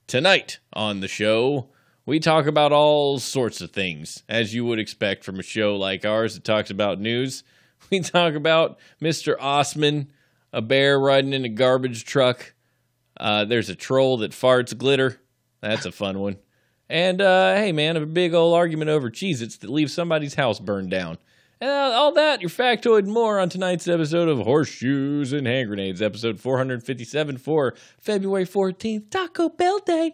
Tonight on the show, we talk about all sorts of things, as you would expect from a show like ours that talks about news. We talk about Mr. Osman, a bear riding in a garbage truck. There's a troll that farts glitter. That's a fun one. And, hey, man, a big old argument over Cheez-Its that leaves somebody's house burned down. And all that, your factoid and more on tonight's episode of Horseshoes and Hand Grenades, episode 457 for February 14th, Taco Bell Day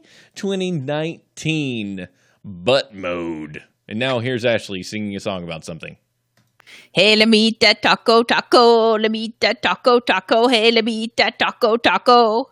2019. Butt mode. And now here's Ashley singing a song about something. Hey, let me eat that taco. Let me eat that taco. Hey, let me eat that taco.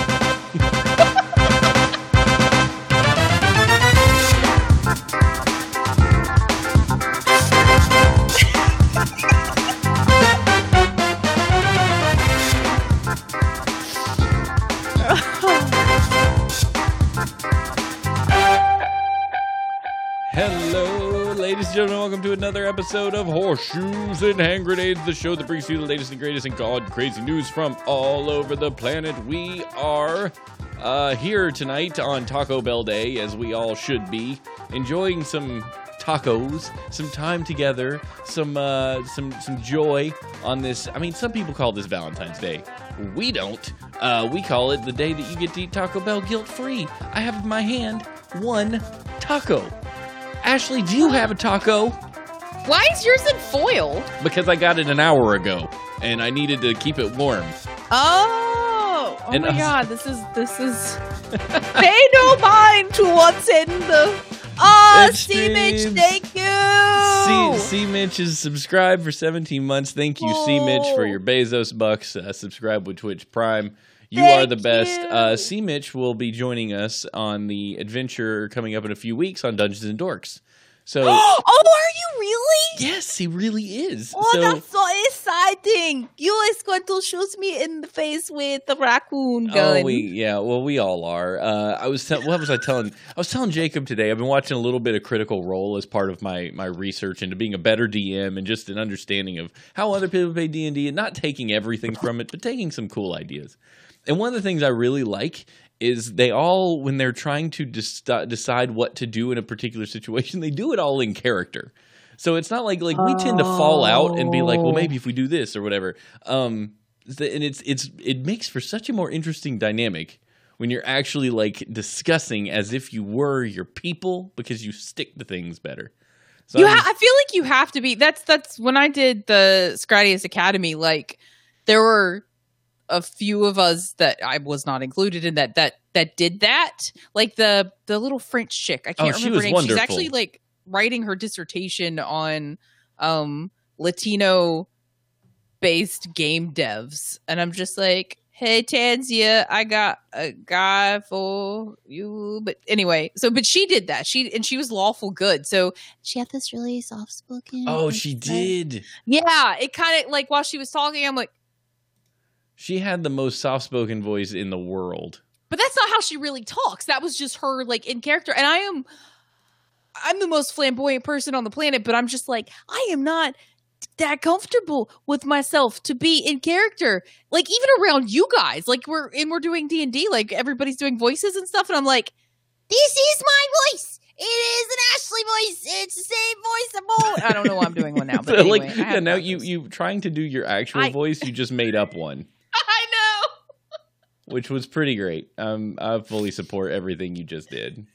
Hello, ladies and gentlemen. Welcome to another episode of Horseshoes and Hand Grenades, the show that brings you the latest and greatest and god crazy news from all over the planet. We are here tonight on Taco Bell Day, as we all should be, enjoying some tacos, some time together, some joy on this. I mean, some people call this Valentine's Day. We don't. We call it the day that you get to eat Taco Bell guilt-free. I have in my hand one taco. Ashley, do you have a taco? Why is yours in foil? Because I got it an hour ago, and I needed to keep it warm. Oh my God, this is pay no mind to what's in the... C-Mitch, thank you! C-Mitch is subscribed for 17 months. Thank you, C-Mitch, for your Bezos bucks. Subscribe with Twitch Prime. You are the best. C-Mitch will be joining us on the adventure coming up in a few weeks on Dungeons and Dorks. So, are you really? Yes, he really is. That's so exciting! You is going to shoot me in the face with the raccoon gun. We all are. What was I telling? I was telling Jacob today. I've been watching a little bit of Critical Role as part of my research into being a better DM and just an understanding of how other people play D&D and not taking everything from it, but taking some cool ideas. And one of the things I really like is they all, when they're trying to decide what to do in a particular situation, they do it all in character. So it's not like we tend to fall out and be like, well, maybe if we do this or whatever. And it makes for such a more interesting dynamic when you're actually like discussing as if you were your people, because you stick to things better. So I feel like you have to be. That's when I did the Scradius Academy. Like there were a few of us that I was not included in that did that. Like the little French chick. I can't remember her name. Wonderful. She's actually like writing her dissertation on Latino based game devs. And I'm just like, hey Tanzia, I got a guy for you. But anyway, but she did that. She was lawful good. So she had this really soft spoken. Oh, she did. Yeah. It kind of like while she was talking, I'm like, she had the most soft-spoken voice in the world. But that's not how she really talks. That was just her, like, in character. And I'm the most flamboyant person on the planet, but I'm just like, I am not that comfortable with myself to be in character. Like, even around you guys. Like, we're doing D&D, like, everybody's doing voices and stuff, and I'm like, this is my voice! It is an Ashley voice. It's the same voice. I don't know why I'm doing one now, but anyway. Like, now you trying to do your actual voice, you just made up one. I know. Which was pretty great. I fully support everything you just did.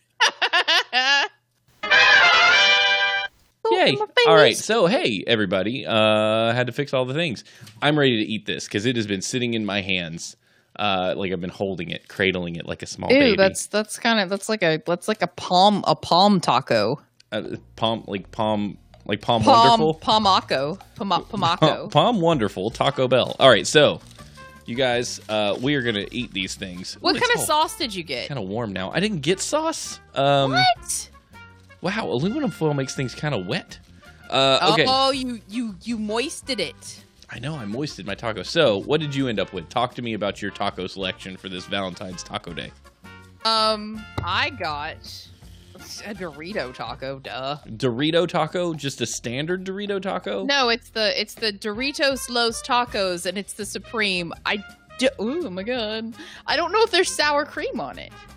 Yay. All right. So, hey, everybody. I had to fix all the things. I'm ready to eat this because it has been sitting in my hands. Like I've been holding it, cradling it like a small baby. That's like a palm taco. Palm wonderful. Palmaco. Palm wonderful Taco Bell. All right, so you guys, we are gonna eat these things. What kind of sauce did you get? Kind of warm now. I didn't get sauce. What? Wow, aluminum foil makes things kind of wet. Okay. Oh, you moisted it. I know, I moisted my taco. So, what did you end up with? Talk to me about your taco selection for this Valentine's Taco Day. I got a Dorito taco, duh. Dorito taco? Just a standard Dorito taco? No, it's the Doritos Los Tacos, and it's the Supreme. Oh my god. I don't know if there's sour cream on it.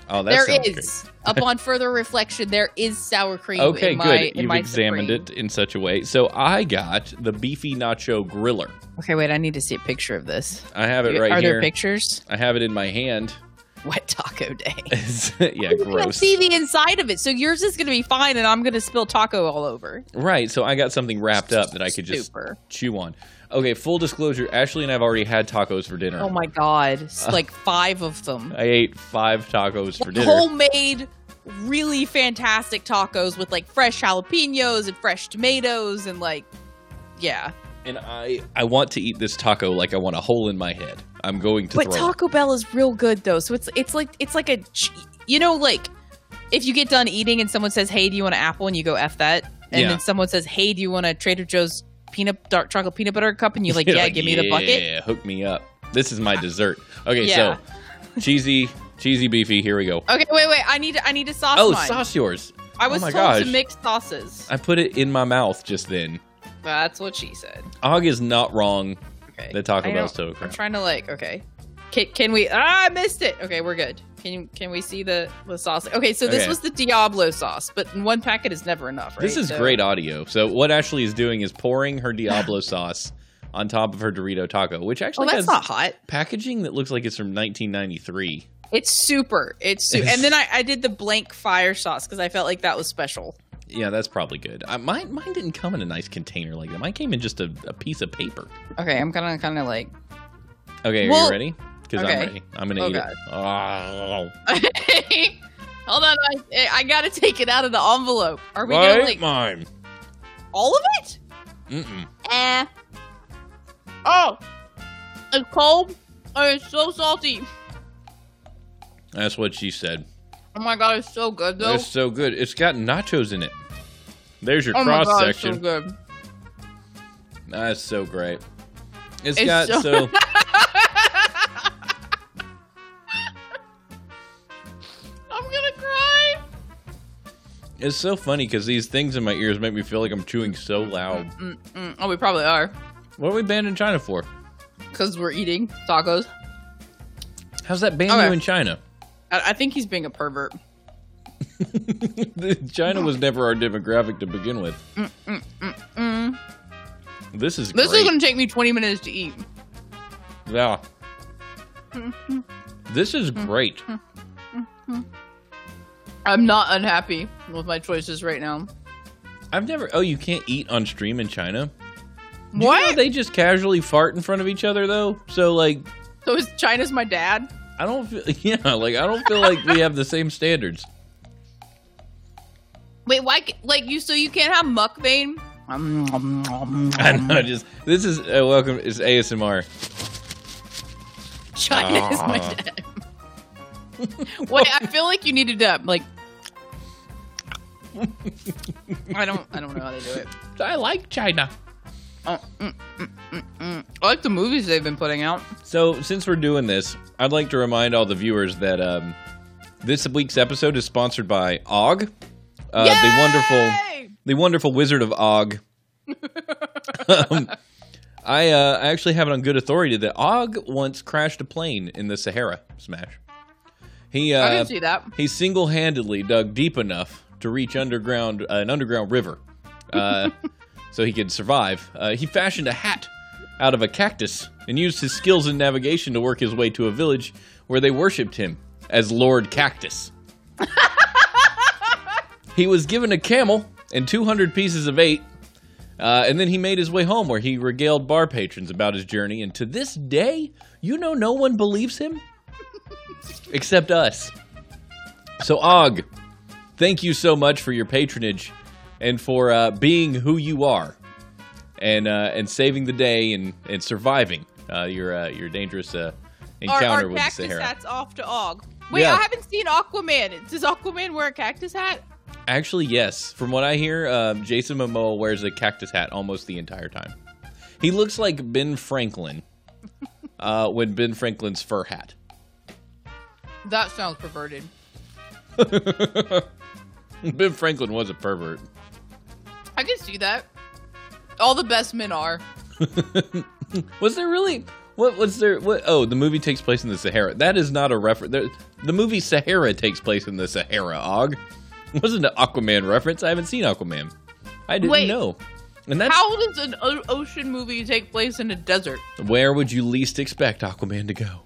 Oh, that There sounds is. Upon further reflection, there is sour cream. Okay, in good. my, in You've my examined Supreme. it in such a way. So I got the beefy nacho griller. Okay, wait. I need to see a picture of this. I have it right Are here. there pictures? I have it in my hand. Wet Taco Day. Yeah, You can't gross. see the inside of it, so yours is going to be fine, and I'm going to spill taco all over. Right, so I got something wrapped up that I could just Super. chew on. Okay, full disclosure, Ashley and I have already had tacos for dinner. Oh my god, it's like 5 of them. I ate 5 tacos for dinner. Homemade, really fantastic tacos with like fresh jalapenos and fresh tomatoes and like, yeah. And I want to eat this taco like I want a hole in my head. I'm going to But throw it. Taco Bell is real good though, so it's like a, you know, like if you get done eating and someone says, "Hey, do you want an apple?" and you go "F that," and Yeah. then someone says, "Hey, do you want a Trader Joe's dark chocolate peanut butter cup?" and you're like, You're "Yeah, like, give me the bucket." Yeah, hook me up. This is my dessert. Okay, Yeah. so cheesy beefy. Here we go. Okay, wait. I need to sauce Oh, mine. sauce yours. I was oh my told gosh. to mix sauces. I put it in my mouth just then. That's what she said. Og is not wrong. Okay. The Taco I Bell's don't- total crap. I'm trying to like. Okay. Can we? I missed it. Okay, we're good. Can we see the sauce? Okay, so this Okay. was the Diablo sauce, but one packet is never enough, right? This is So- great audio. So what Ashley is doing is pouring her Diablo sauce on top of her Dorito taco, which Oh, actually that's has not hot. packaging that looks like it's from 1993. It's super. And then I did the blank fire sauce because I felt like that was special. Yeah, that's probably good. Mine didn't come in a nice container like that. Mine came in just a piece of paper. Okay, I'm gonna kind of like. Okay, are Well, you ready? Because okay. I'm ready. I'm going to Oh, eat God. it. Oh. Hold on, I gotta take it out of the envelope. Are we Right, gonna like mine. all of it? Mm-mm. Oh, it's cold. Oh, it's so salty. That's what she said. Oh my god, it's so good though. It's so good. It's got nachos in it. There's your Oh my cross god, it's section. so good. That's so great. It's It's got so- I'm gonna cry. It's so funny because these things in my ears make me feel like I'm chewing so loud. Oh, we probably are What are we banned in China for? because we're eating tacos. How's that ban Okay. you in China? I think he's being a pervert. China was never our demographic to begin with. This is This great. is gonna take me 20 minutes to eat. Yeah. This is great. I'm not unhappy with my choices right now. I've never. Oh, you can't eat on stream in China? Do you What? know they just casually fart in front of each other though? So like, So is China's my dad? I don't feel. Yeah, like I don't feel like we have the same standards. Wait, why? Like you? So you can't have mukbang? I know. Just this is welcome. It's ASMR. China is my dad. Wait, I feel like you needed to like. I don't know how they do it. I like China. I like the movies they've been putting out. So since we're doing this, I'd like to remind all the viewers that this week's episode is sponsored by Og, the wonderful Wizard of Og. I actually have it on good authority that Og once crashed a plane in the Sahara Smash. He I can see that. He single-handedly dug deep enough to reach an underground river, so he could survive. He fashioned a hat out of a cactus and used his skills in navigation to work his way to a village where they worshipped him as Lord Cactus. He was given a camel and 200 pieces of 8, and then he made his way home where he regaled bar patrons about his journey. And to this day, no one believes him except us. So Og, thank you so much for your patronage and for being who you are, and saving the day and surviving your dangerous encounter Our with the cactus Sahara. hat's off to Og. Wait, Yeah. I haven't seen Aquaman. Does Aquaman wear a cactus hat? Actually, yes. From what I hear, Jason Momoa wears a cactus hat almost the entire time. He looks like Ben Franklin when Ben Franklin's fur hat. That sounds perverted. Ben Franklin was a pervert. I can see that. All the best men are. Was there really What was there? What? Oh, the movie takes place in the Sahara. That is not a reference. The movie Sahara takes place in the Sahara, Og. It wasn't an Aquaman reference. I haven't seen Aquaman. I didn't know. And that's, how does an ocean movie take place in a desert? Where would you least expect Aquaman to go?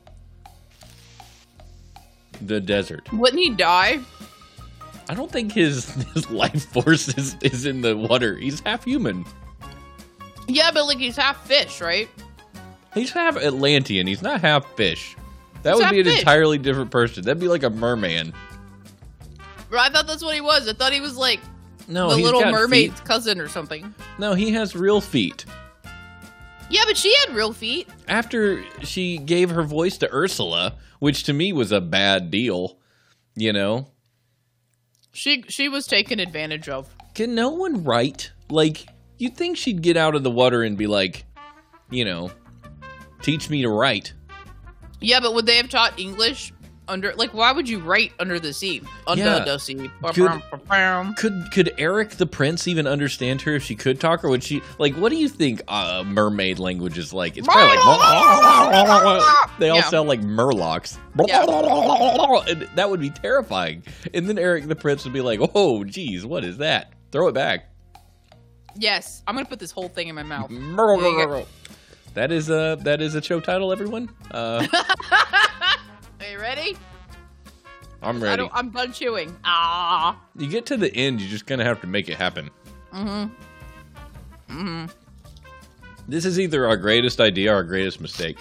The desert. Wouldn't he die? I don't think his life force is in the water. He's half human. Yeah, but like he's half fish, right? He's half Atlantean. He's not half fish. That He's would be an half fish. entirely different person. That'd be like a merman. Bro, I thought that's what he was. I thought he was like No, the he's Little got Mermaid's feet. cousin or something. No, he has real feet. Yeah, but she had real feet. After she gave her voice to Ursula, which to me was a bad deal, you know? She was taken advantage of. Can no one write? Like, you'd think she'd get out of the water and be like, you know, teach me to write. Yeah, but would they have taught English under? Like, why would you write under the sea? Under Yeah. the sea. Could Eric the Prince even understand her if she could talk, or would she, like, what do you think mermaid language is like? It's probably like, they all Yeah. sound like murlocs. Yeah. And that would be terrifying. And then Eric the Prince would be like, oh, geez, what is that? Throw it back. Yes, I'm gonna put this whole thing in my mouth. That is a show title, everyone. Are you ready? I'm ready. I'm done chewing. Ah. You get to the end, you're just gonna have to make it happen. This is either our greatest idea or our greatest mistake.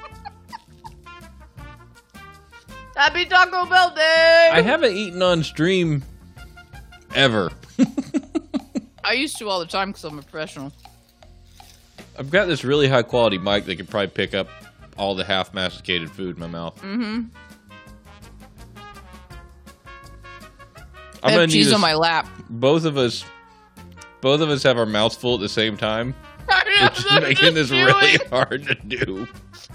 Happy Taco Bell Day! I haven't eaten on stream ever. I used to all the time because I'm a professional. I've got this really high quality mic that can probably pick up all the half masticated food in my mouth. I I'm have gonna cheese need on my lap. both of us have our mouths full at the same time, which is making this really hard to do.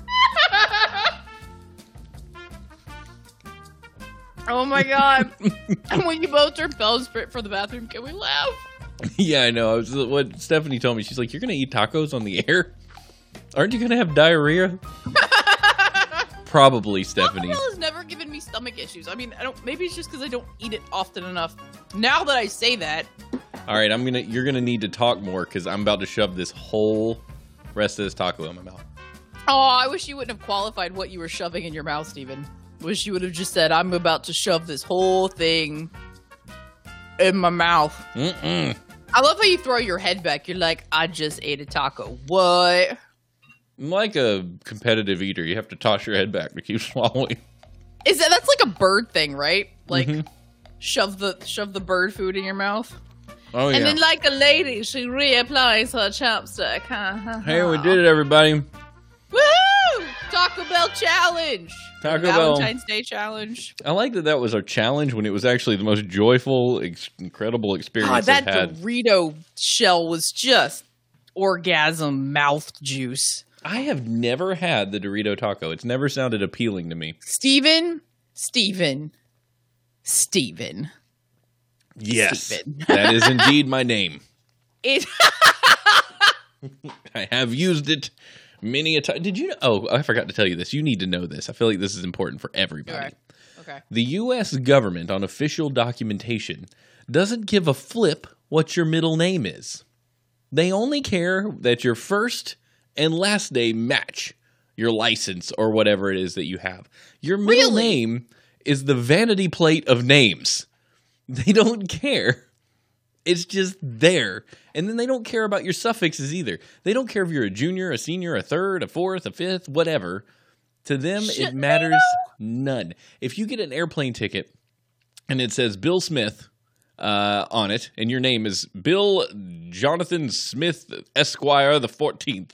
Oh my god. And when you both turn bells for the bathroom, can we laugh? Yeah, I know. What Stephanie told me, she's like, "You're gonna eat tacos on the air? Aren't you gonna have diarrhea?" Probably, Stephanie. Taco Bell has never given me stomach issues. I mean, I don't. Maybe it's just because I don't eat it often enough. Now that I say that, All right, you're gonna need to talk more because I'm about to shove this whole rest of this taco in my mouth. oh, I wish you wouldn't have qualified what you were shoving in your mouth, Steven. Wish you would have just said, "I'm about to shove this whole thing in my mouth." Mm-mm. I love how you throw your head back. You're like, "I just ate a taco." What? I'm like a competitive eater. You have to toss your head back to keep swallowing. That's like a bird thing, right? Like shove the bird food in your mouth. Oh, yeah. And then like a lady, she reapplies her chapstick. Hey, we did it, everybody. Woohoo! Taco Bell challenge. Taco Bell. Valentine's Day challenge. I like that was our challenge when it was actually the most joyful, incredible experience God, that I've had. Dorito shell was just orgasm mouth juice. I have never had the Dorito taco. It's never sounded appealing to me. Steven. Yes, Steven. that is indeed my name. It. I have used it many a time. Did you know? Oh, I forgot to tell you this. You need to know this. I feel like this is important for everybody. Okay. The U.S. government on official documentation doesn't give a flip what your middle name is. They only care that your first and last name match your license or whatever it is that you have. Your middle name is the vanity plate of names. They don't care. It's just there. And then they don't care about your suffixes either. They don't care if you're a junior, a senior, a third, a fourth, a fifth, whatever. To them, it matters none. If you get an airplane ticket and it says Bill Smith on it, and your name is Bill Jonathan Smith Esquire the 14th,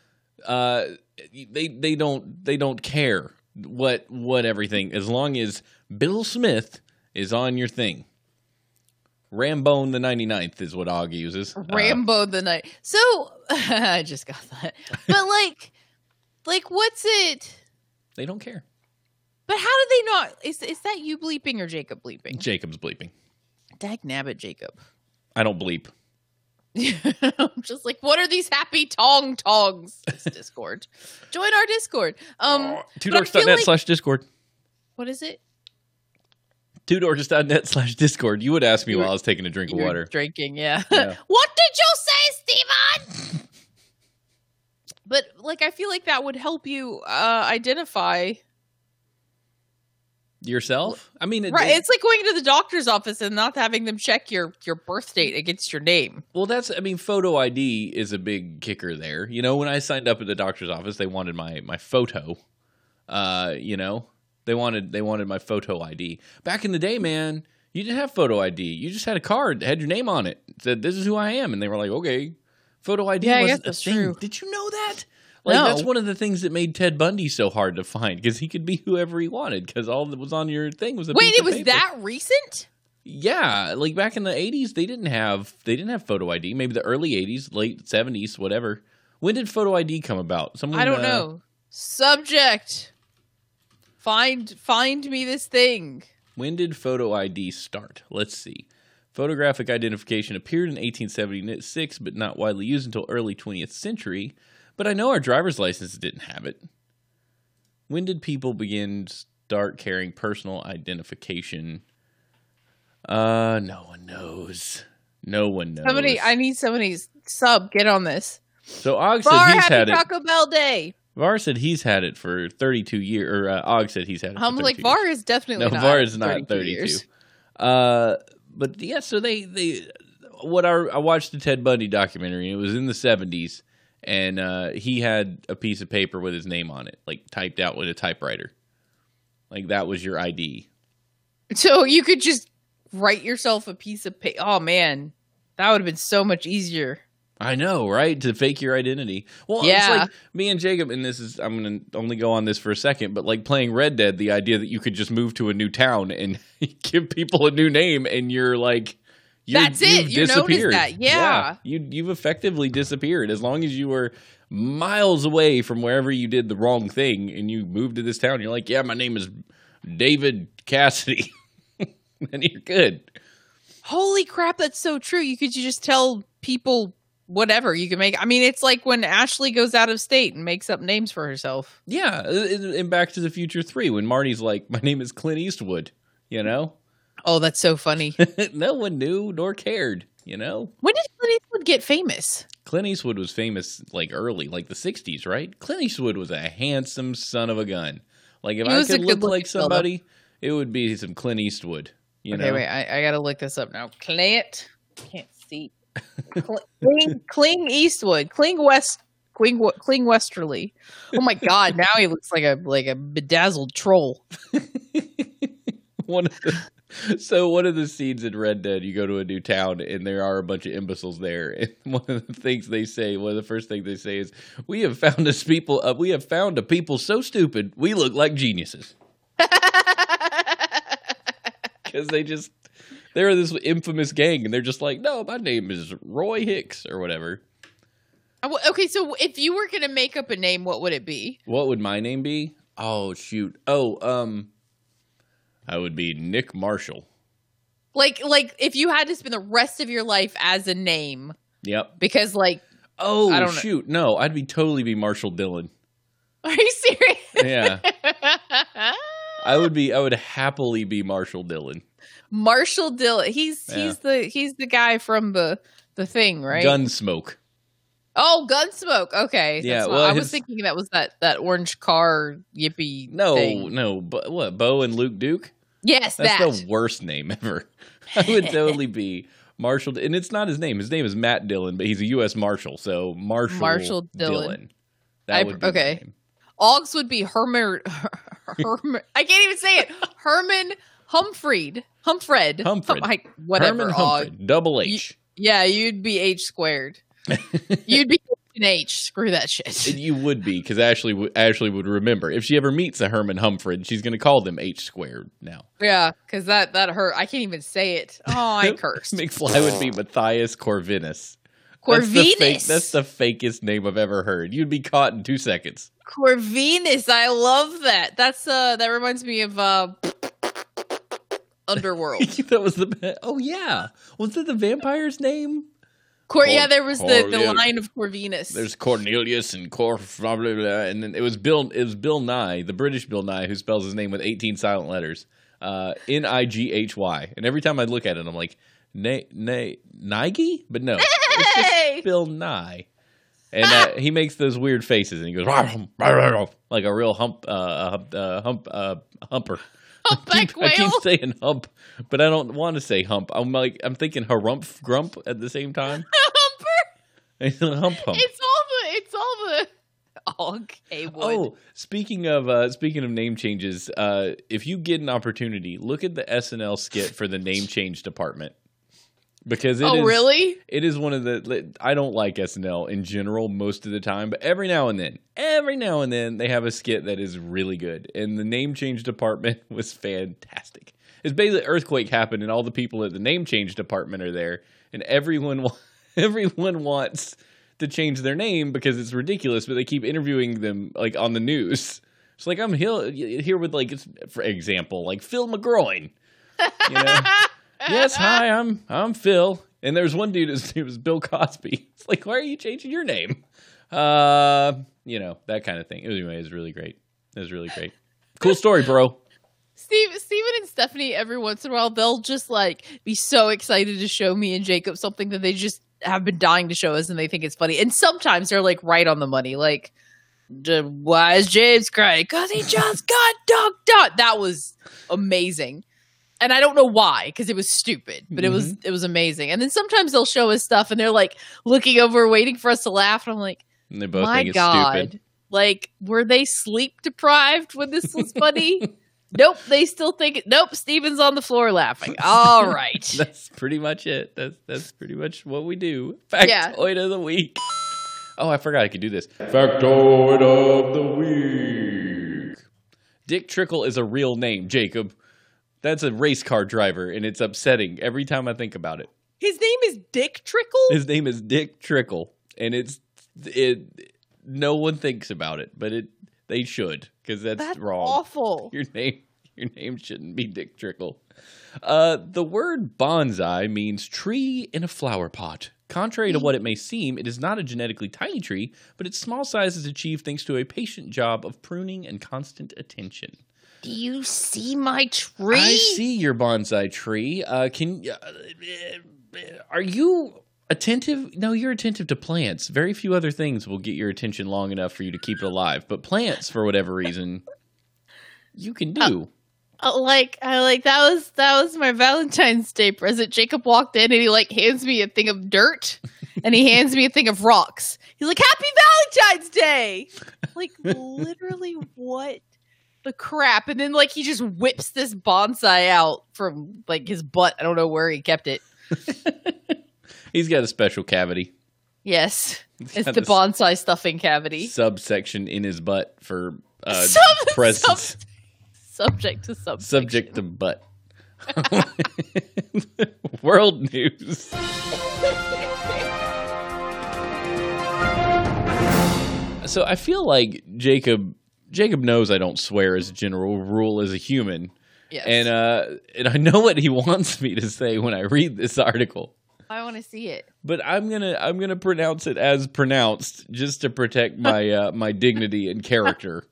they don't care what everything, as long as Bill Smith is on your thing. Rambone the 99th is what Og uses. Rambo the night. So I just got that. But like what's it? They don't care. But how do they not? Is that you bleeping or Jacob bleeping? Jacob's bleeping. Dag nabbit, Jacob. I don't bleep. I'm just like, what are these happy tongs? This Discord. Join our Discord. TwoDorks.net/Discord. What is it? TwoDorks.net/Discord. You would ask me while I was taking a drink of water. Drinking, yeah. Yeah. What did you say, Steven? But like, I feel like that would help you identify Yourself? I mean, right. It's like going to the doctor's office and not having them check your birth date against your name. Well, photo ID is a big kicker there. You know, when I signed up at the doctor's office, they wanted my photo. You know, they wanted my photo ID. Back in the day, man, you didn't have photo ID. You just had a card that had your name on it. It said, "This is who I am," and they were like, "Okay." Photo ID wasn't a thing. True. Did you know that? Like, no. That's one of the things that made Ted Bundy so hard to find, because he could be whoever he wanted, because all that was on your thing was a piece of paper. Wait, it was that recent? Yeah, like back in the 80s, they didn't have photo ID. Maybe the early 80s, late 70s, whatever. When did photo ID come about? I don't know. Subject. Find me this thing. When did photo ID start? Let's see. Photographic identification appeared in 1876, but not widely used until early 20th century. But I know our driver's license didn't have it. When did people start carrying personal identification? No one knows. No one knows. I need somebody's sub. Get on this. So Og said he's had it. Taco Bell Day. Var said he's had it for 32 years. Or Og said he's had it for 32 years. I'm like, Var is definitely not. No, Var is not 32. But yeah, so I watched the Ted Bundy documentary, and it was in the 70s. And he had a piece of paper with his name on it, like typed out with a typewriter. Like that was your ID. So you could just write yourself a piece of paper. Oh, man. That would have been so much easier. I know, right? To fake your identity. Well, yeah. It's like me and Jacob, and I'm going to only go on this for a second, but like playing Red Dead, the idea that you could just move to a new town and give people a new name, and you're like... That's it. You're known as that. Yeah. You've effectively disappeared. As long as you were miles away from wherever you did the wrong thing and you moved to this town, you're like, yeah, my name is David Cassidy. And you're good. Holy crap, that's so true. You could just tell people whatever you can make. I mean, it's like when Ashley goes out of state and makes up names for herself. Yeah. In Back to the Future 3, when Marty's like, my name is Clint Eastwood, you know? Oh, that's so funny. No one knew nor cared, you know? When did Clint Eastwood get famous? Clint Eastwood was famous like early, like the 60s, right? Clint Eastwood was a handsome son of a gun. Like if I could look like somebody, it would be some Clint Eastwood, you know? Wait, I got to look this up now. Can't see. Kling Eastwood. Kling Westerly. Oh my God, now he looks like a bedazzled troll. One of the scenes in Red Dead, you go to a new town and there are a bunch of imbeciles there. And one of the first things they say is, "We have found a people so stupid we look like geniuses." Because they're this infamous gang, and they're just like, "No, my name is Roy Hicks," or whatever. Okay, so if you were going to make up a name, what would it be? What would my name be? Oh, shoot. I would be Nick Marshall. Like if you had to spend the rest of your life as a name. Yep. Because I don't shoot. No, I'd totally be Marshall Dillon. Are you serious? Yeah. I would happily be Marshall Dillon. Marshall Dillon. He's the guy from the thing, right? Gunsmoke. Oh, Gunsmoke. Okay. Yeah. I was thinking that was that orange car yippee thing. No. But what? Bo and Luke Duke? Yes, that's the worst name ever. I would totally be Marshall, and it's not his name. His name is Matt Dillon, but he's a U.S. Marshal, so Marshall Dillon. That would be okay. Name. Oggs would be Herman. I can't even say it. Herman Humfried. Whatever. Herman Humfried. Double H. You'd be H squared. You'd be an H. Screw that shit. You would be, because Ashley would remember. If she ever meets a Herman Humfried, she's going to call them H squared now. Yeah, because that hurt. I can't even say it. Oh, I cursed. McFly would be Matthias Corvinus. Corvinus. That's the fakest name I've ever heard. You'd be caught in 2 seconds. Corvinus. I love that. That reminds me of Underworld. That was oh yeah. Was that the vampire's name? There was the line of Corvinus. There's Cornelius and blah, blah, blah, and then it was Bill Nye, the British Bill Nye, who spells his name with 18 silent letters, Nighy. And every time I look at it, I'm like, Nighy? But no, it's just Bill Nye. And he makes those weird faces, and he goes like a real humper. Humpback whale. I keep saying hump, but I don't want to say hump. I'm thinking harumph grump at the same time. Humper. Hump. It's all the. Okay. Wood. Oh, speaking of name changes, if you get an opportunity, look at the SNL skit for the name change department. Because really? It is one of the. I don't like SNL in general most of the time, but every now and then they have a skit that is really good, and the name change department was fantastic. It's basically earthquake happened, and all the people at the name change department are there, and everyone wants to change their name because it's ridiculous, but they keep interviewing them like on the news. It's like I'm here with like, for example, like Phil McGroin. You know? Yes, hi, I'm Phil. And there's one dude, his name was Bill Cosby. It's like, why are you changing your name? That kind of thing. Anyway, it was really great. Cool story, bro. Steven and Stephanie, every once in a while, they'll just like be so excited to show me and Jacob something that they just have been dying to show us, and they think it's funny. And sometimes they're like right on the money. Like, why is James crying? Because he just got dunked out. That was amazing. And I don't know why, because it was stupid, but it was amazing. And then sometimes they'll show us stuff, and they're like looking over, waiting for us to laugh. And I'm like, and they both my think God, it's stupid. Like, were they sleep deprived when this was funny? Nope, they still think it. Nope, Steven's on the floor laughing. All right, that's pretty much it. That's pretty much what we do. Factoid of the week. Oh, I forgot I could do this. Factoid of the week. Dick Trickle is a real name, Jacob. That's a race car driver, and it's upsetting every time I think about it. His name is Dick Trickle? His name is Dick Trickle, and no one thinks about it, but they should, because that's wrong. Awful. Your name shouldn't be Dick Trickle. The word bonsai means tree in a flower pot. Contrary to what it may seem, it is not a genetically tiny tree, but its small size is achieved thanks to a patient job of pruning and constant attention. Do you see my tree? I see your bonsai tree. Are you attentive? No, you're attentive to plants. Very few other things will get your attention long enough for you to keep it alive. But plants, for whatever reason, you can do. That was my Valentine's Day present. Jacob walked in and he like hands me a thing of dirt and he hands me a thing of rocks. He's like, "Happy Valentine's Day!" Like, literally, what the crap? And then like he just whips this bonsai out from like his butt. I don't know where he kept it. He's got a special cavity. Yes, it's the bonsai stuffing cavity. Subsection in his butt for presents. Subject to subsection. Subject to butt. World news. So I feel like Jacob knows I don't swear as a general rule as a human. Yes. And I know what he wants me to say when I read this article. I want to see it. But I'm gonna pronounce it as pronounced just to protect my my dignity and character.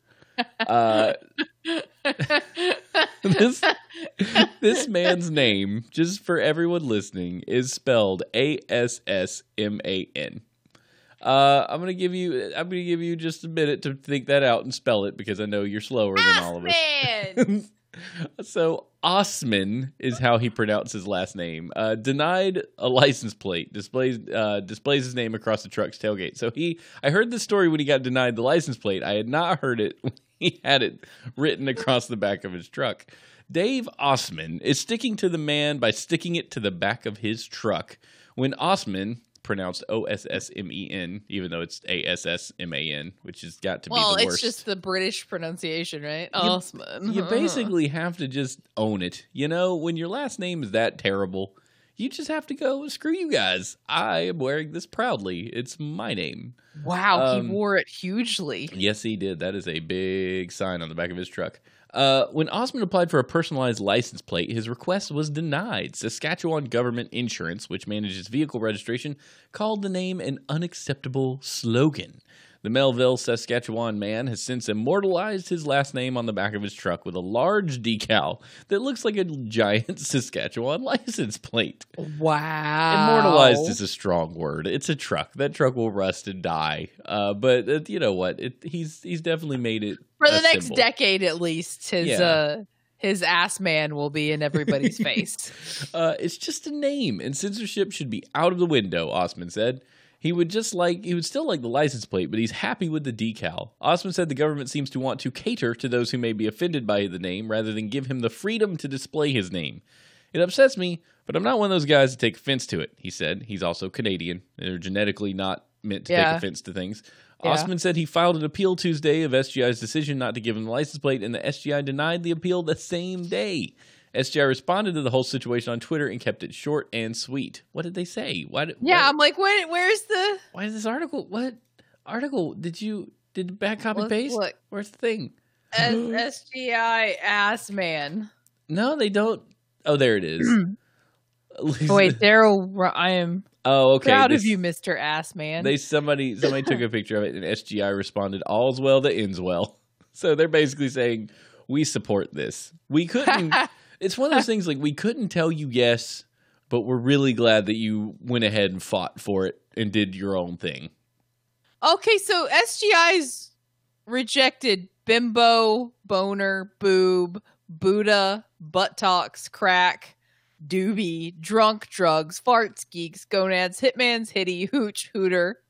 This man's name, just for everyone listening, is spelled Assman. I'm gonna give you just a minute to think that out and spell it because I know you're slower than all of us. So Osman is how he pronounced his last name. Denied a license plate, displays his name across the truck's tailgate. So I heard this story when he got denied the license plate. I had not heard it when he had it written across the back of his truck. Dave Osman is sticking to the man by sticking it to the back of his truck. When Osman, pronounced Ossmen, even though it's Assman, which has got to be the worst. Well, it's just the British pronunciation, right? Osman. You basically have to just own it. You know, when your last name is that terrible, you just have to go, screw you guys. I am wearing this proudly. It's my name. Wow, he wore it hugely. Yes, he did. That is a big sign on the back of his truck. When Osmond applied for a personalized license plate, his request was denied. Saskatchewan Government Insurance, which manages vehicle registration, called the name an unacceptable slogan. The Melville, Saskatchewan man has since immortalized his last name on the back of his truck with a large decal that looks like a giant Saskatchewan license plate. Wow. Immortalized is a strong word. It's a truck. That truck will rust and die. But you know what? He's definitely made it for the next symbol. decade at least. His ass man will be in everybody's face. It's just a name, and censorship should be out of the window, Osmond said. He would still like the license plate, but he's happy with the decal. Osmond said the government seems to want to cater to those who may be offended by the name rather than give him the freedom to display his name. It upsets me, but I'm not one of those guys to take offense to it, he said. He's also Canadian. They're genetically not meant to take offense to things. Yeah. Osmond said he filed an appeal Tuesday of SGI's decision not to give him the license plate, and the SGI denied the appeal the same day. SGI responded to the whole situation on Twitter and kept it short and sweet. What did they say? I'm like, where's the... Why is this article? What article did back copy paste? Look. Where's the thing? SGI ass man. No, they don't. Oh, there it is. Wait, Daryl, I am proud of you, Mr. Ass Man. Somebody took a picture of it, and SGI responded, "All's well that ends well." So they're basically saying, we support this. We couldn't... It's one of those things like we couldn't tell you yes, but we're really glad that you went ahead and fought for it and did your own thing. Okay, so SGI's rejected bimbo, boner, boob, Buddha, buttocks, crack, doobie, drunk, drugs, farts, geeks, gonads, hitmans, hitty, hooch, hooter.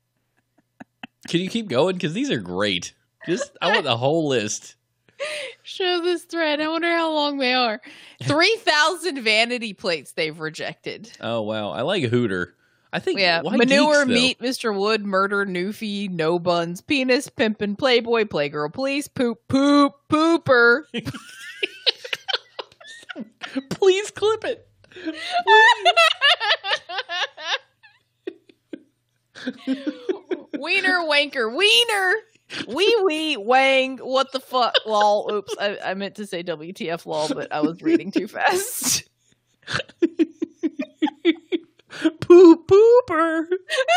Can you keep going? Because these are great. I want the whole list. Show this thread. I wonder how long they are. 3,000 vanity plates they've rejected. Oh, wow. I like Hooter. I think, manure, geeks, meat, Mr. Wood, murder, newfie, no buns, penis, pimpin', playboy, playgirl, police, poop, pooper. Please clip it. Wiener, wanker, wiener. Wee, wang, what the fuck, lol. Oops, I meant to say WTF lol, but I was reading too fast. Pooper.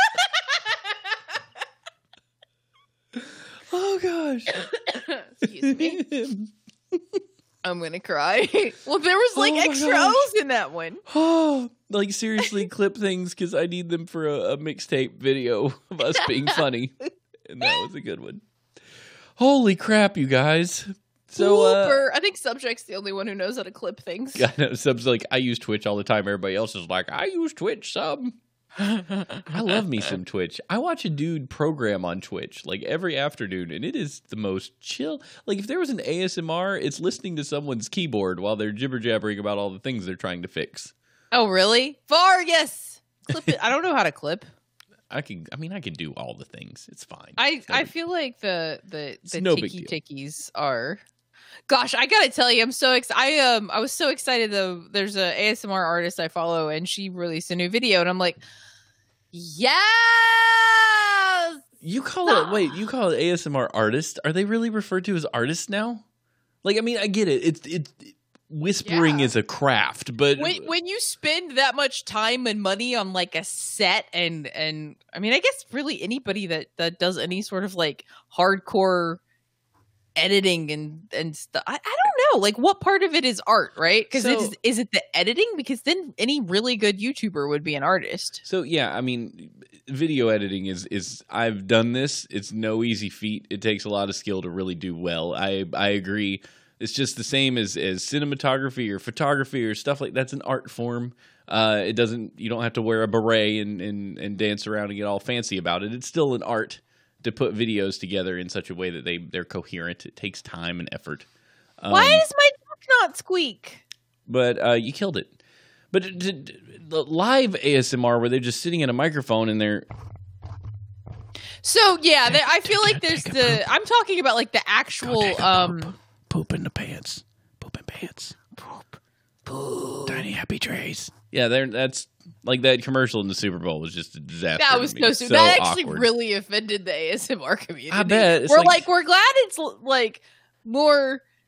Oh, gosh. Excuse me. I'm gonna cry. Well, there was extra O's in that one. Oh, seriously, clip things because I need them for a mixtape video of us being funny. And that was a good one. Holy crap, you guys. So, I think Subject's the only one who knows how to clip things. I know, Sub's like, I use Twitch all the time. Everybody else is like, I use Twitch, Sub. I love me some Twitch. I watch a dude program on Twitch every afternoon, and it is the most chill. If there was an ASMR, it's listening to someone's keyboard while they're jibber-jabbering about all the things they're trying to fix. Oh, really? Vargas! Clip it. I don't know how to clip. I can do all the things. It's fine. I feel like the tiki-tikis are... Gosh, I gotta tell you, I'm so excited. I was so excited though. There's a ASMR artist I follow, and she released a new video, and I'm like, yes! You call it ASMR artist? Are they really referred to as artists now? I get it. It's whispering is a craft, but when you spend that much time and money on a set and I guess really anybody that does any sort of hardcore editing and stuff, I don't know what part of it is art, right? Because is it the editing? Because then any really good YouTuber would be an artist. So yeah, video editing is I've done this. It's no easy feat. It takes a lot of skill to really do well. I agree. It's just the same as cinematography or photography or stuff that's an art form. You don't have to wear a beret and dance around and get all fancy about it. It's still an art to put videos together in such a way that they're coherent. It takes time and effort. Why does my duck not squeak? But you killed it. But the live ASMR where they're just sitting in a microphone and they're... So yeah, I feel like there's I'm talking about the actual... Poop in the pants. Poop in pants. Poop. Tiny happy trays. Yeah, that's that commercial in the Super Bowl was just a disaster. That was so that actually awkward. Really offended the ASMR community. I bet. We're glad it's more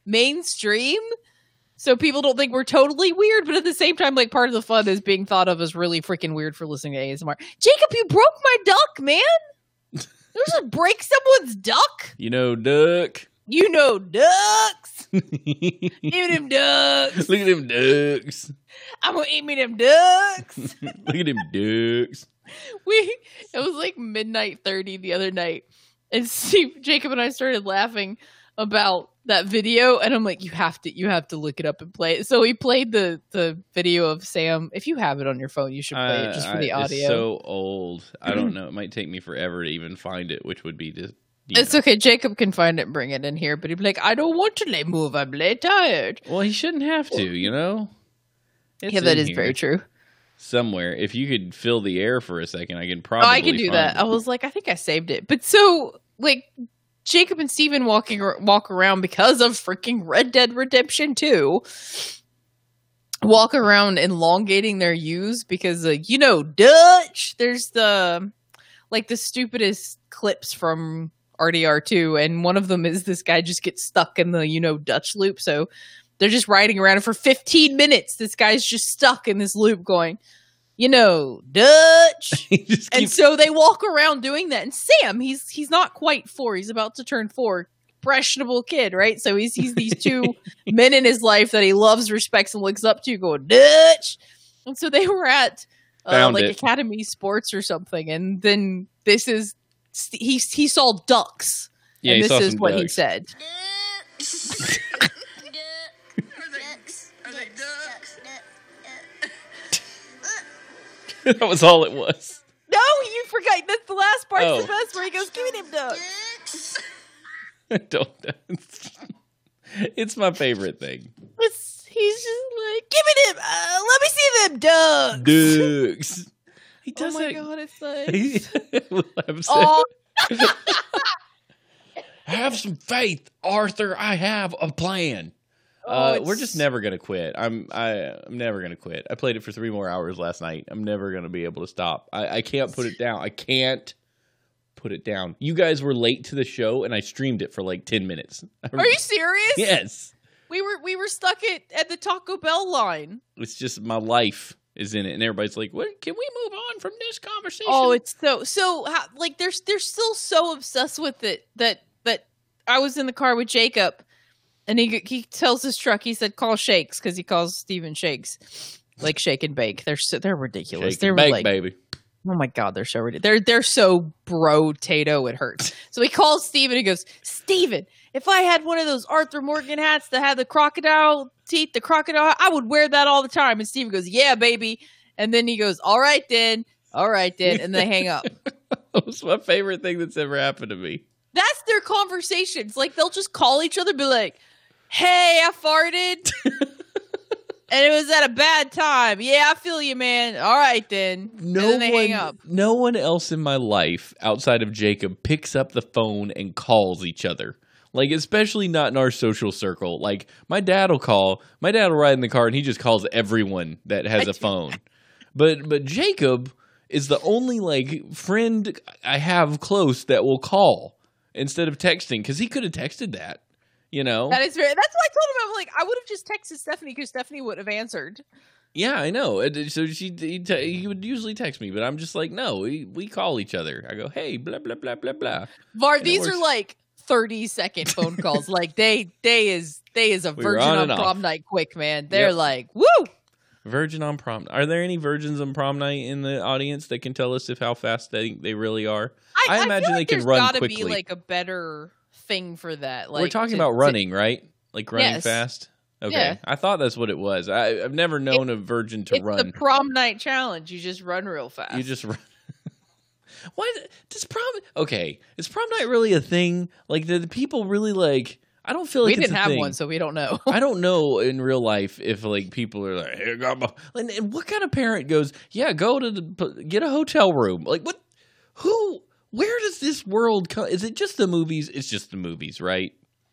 mainstream. So people don't think we're totally weird, but at the same time, like, part of the fun is being thought of as really freaking weird for listening to ASMR. Jacob, you broke my duck, man. There's a break someone's duck. You know, duck. You know, ducks. Give me them ducks. Look at them ducks. I'm gonna eat me them ducks. Look at them ducks. It was like midnight 30 the other night, and Jacob and I started laughing about that video, and I'm like, you have to look it up and play it. So we played the video of Sam. If you have it on your phone, you should play it just for the audio. It's so old. I don't know. It might take me forever to even find it, which would be just. It's okay. Jacob can find it and bring it in here, but he'd be like, I don't want to move. I'm tired. Well, he shouldn't have to, you know? Yeah, that is very true. Somewhere. If you could fill the air for a second, I can probably I can do that. I was like, I think I saved it. But so, like, Jacob and Steven walk around because of freaking Red Dead Redemption 2. Walk around elongating their U's because, you know, Dutch. There's the stupidest clips from RDR2, and one of them is this guy just gets stuck in the, you know, Dutch loop. So they're just riding around, and for 15 minutes, this guy's just stuck in this loop going, you know, Dutch. And so they walk around doing that. And Sam, he's not quite 4. He's about to turn 4. Impressionable kid, right? So he sees these two men in his life that he loves, respects, and looks up to going, Dutch. And so they were at Academy Sports or something. And then he saw ducks. Yeah, and this is what ducks. he said. That was all it was. No, you forgot. That's the last part's the best, where he goes, give me them ducks. It's my favorite thing. He's just like, give me them. Let me see them ducks. Ducks. He does oh my god, it's like, have some faith, Arthur. I have a plan. We're just never gonna quit. I'm never gonna quit. I played it for 3 more hours last night. I'm never gonna be able to stop. I can't put it down. I can't put it down. You guys were late to the show, and I streamed it for like 10 minutes. Are you serious? Yes. We were stuck at the Taco Bell line. It's just my life is in it, and everybody's like, "What? Can we move on from this conversation?" Oh, it's so like they're still so obsessed with it that I was in the car with Jacob, and he tells his truck, he said, "Call Shakes," because he calls Steven Shakes, like Shake and Bake. They're ridiculous. Shake and bake, baby. Oh my god, they're so ridiculous. They're so bro-tato, it hurts. So he calls Steven, and he goes, Steven, if I had one of those Arthur Morgan hats that had the crocodile teeth, I would wear that all the time. And Steven goes, yeah, baby. And then he goes, all right then. And they hang up. That's my favorite thing that's ever happened to me. That's their conversations. Like, they'll just call each other and be like, hey, I farted. And it was at a bad time. Yeah, I feel you, man. All right, then. And then they hang up. No one else in my life outside of Jacob picks up the phone and calls each other. Like, especially not in our social circle. Like, my dad will call. My dad will ride in the car, and he just calls everyone that has a phone. But Jacob is the only, like, friend I have close that will call instead of texting. Because he could have texted that. You know, that's what I told him. I'm like, I would have just texted Stephanie because Stephanie would have answered. Yeah, I know. So he would usually text me, but I'm just like, no, we call each other. I go, hey, blah blah blah blah blah. These are like 30-second phone calls. Like they is a virgin on prom night quick, man. They're like, woo. Virgin on prom. Are there any virgins on prom night in the audience that can tell us how fast they really are? I imagine they can run quickly. There's got to be like a better thing for that. Like, we're talking about running, right? Like running fast? Okay. Yeah. I thought that's what it was. I've never known a virgin to run. It's the prom night challenge. You just run real fast. You just run. Why does prom... Okay. Is prom night really a thing? Like, the people really, like... I don't feel like we didn't have one, so we don't know. I don't know in real life if, like, people are like, hey, got my... And what kind of parent goes, yeah, go to get a hotel room? Like, what? Who... Where does this world come? Is it just the movies? It's just the movies, right?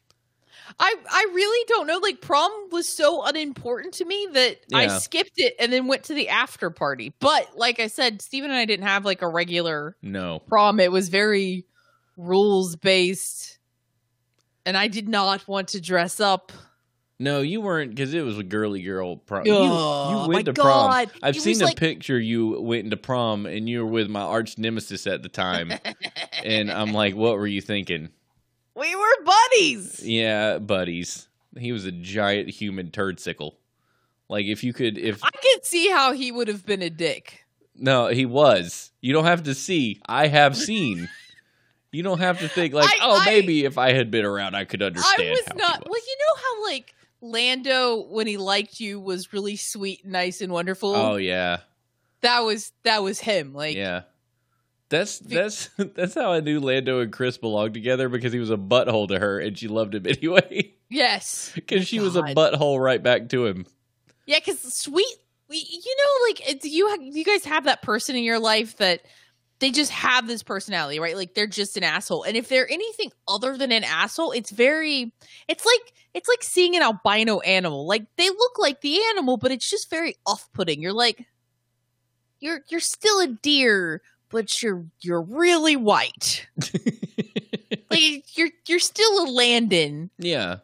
I really don't know. Like, prom was so unimportant to me that I skipped it and then went to the after party. But like I said, Steven and I didn't have like a regular prom. It was very rules based. and I did not want to dress up. No, you weren't, because it was a girly girl prom. Oh, you went my to prom. God. I've It seen was a like- picture you went into prom, and you were with my arch nemesis at the time. And I'm like, what were you thinking? We were buddies. Yeah, buddies. He was a giant human turdsicle. Like, if you could, I could see how he would have been a dick. No, he was. You don't have to see. I have seen. You don't have to think like, maybe if I had been around, I could understand. I was how he not was. like, you know how like Lando, when he liked you, was really sweet, nice, and wonderful. Oh yeah, that was him. Like, yeah. That's how I knew Lando and Chris belonged together, because he was a butthole to her and she loved him anyway. yes, Because she was a God. butthole right back to him. Yeah, because like you guys have that person in your life that they just have this personality, right? Like they're just an asshole, and if they're anything other than an asshole, it's like seeing an albino animal. Like they look like the animal, but it's just very off-putting. You're like, you're still a deer, but you're really white. Like you're still a Landon. Yeah.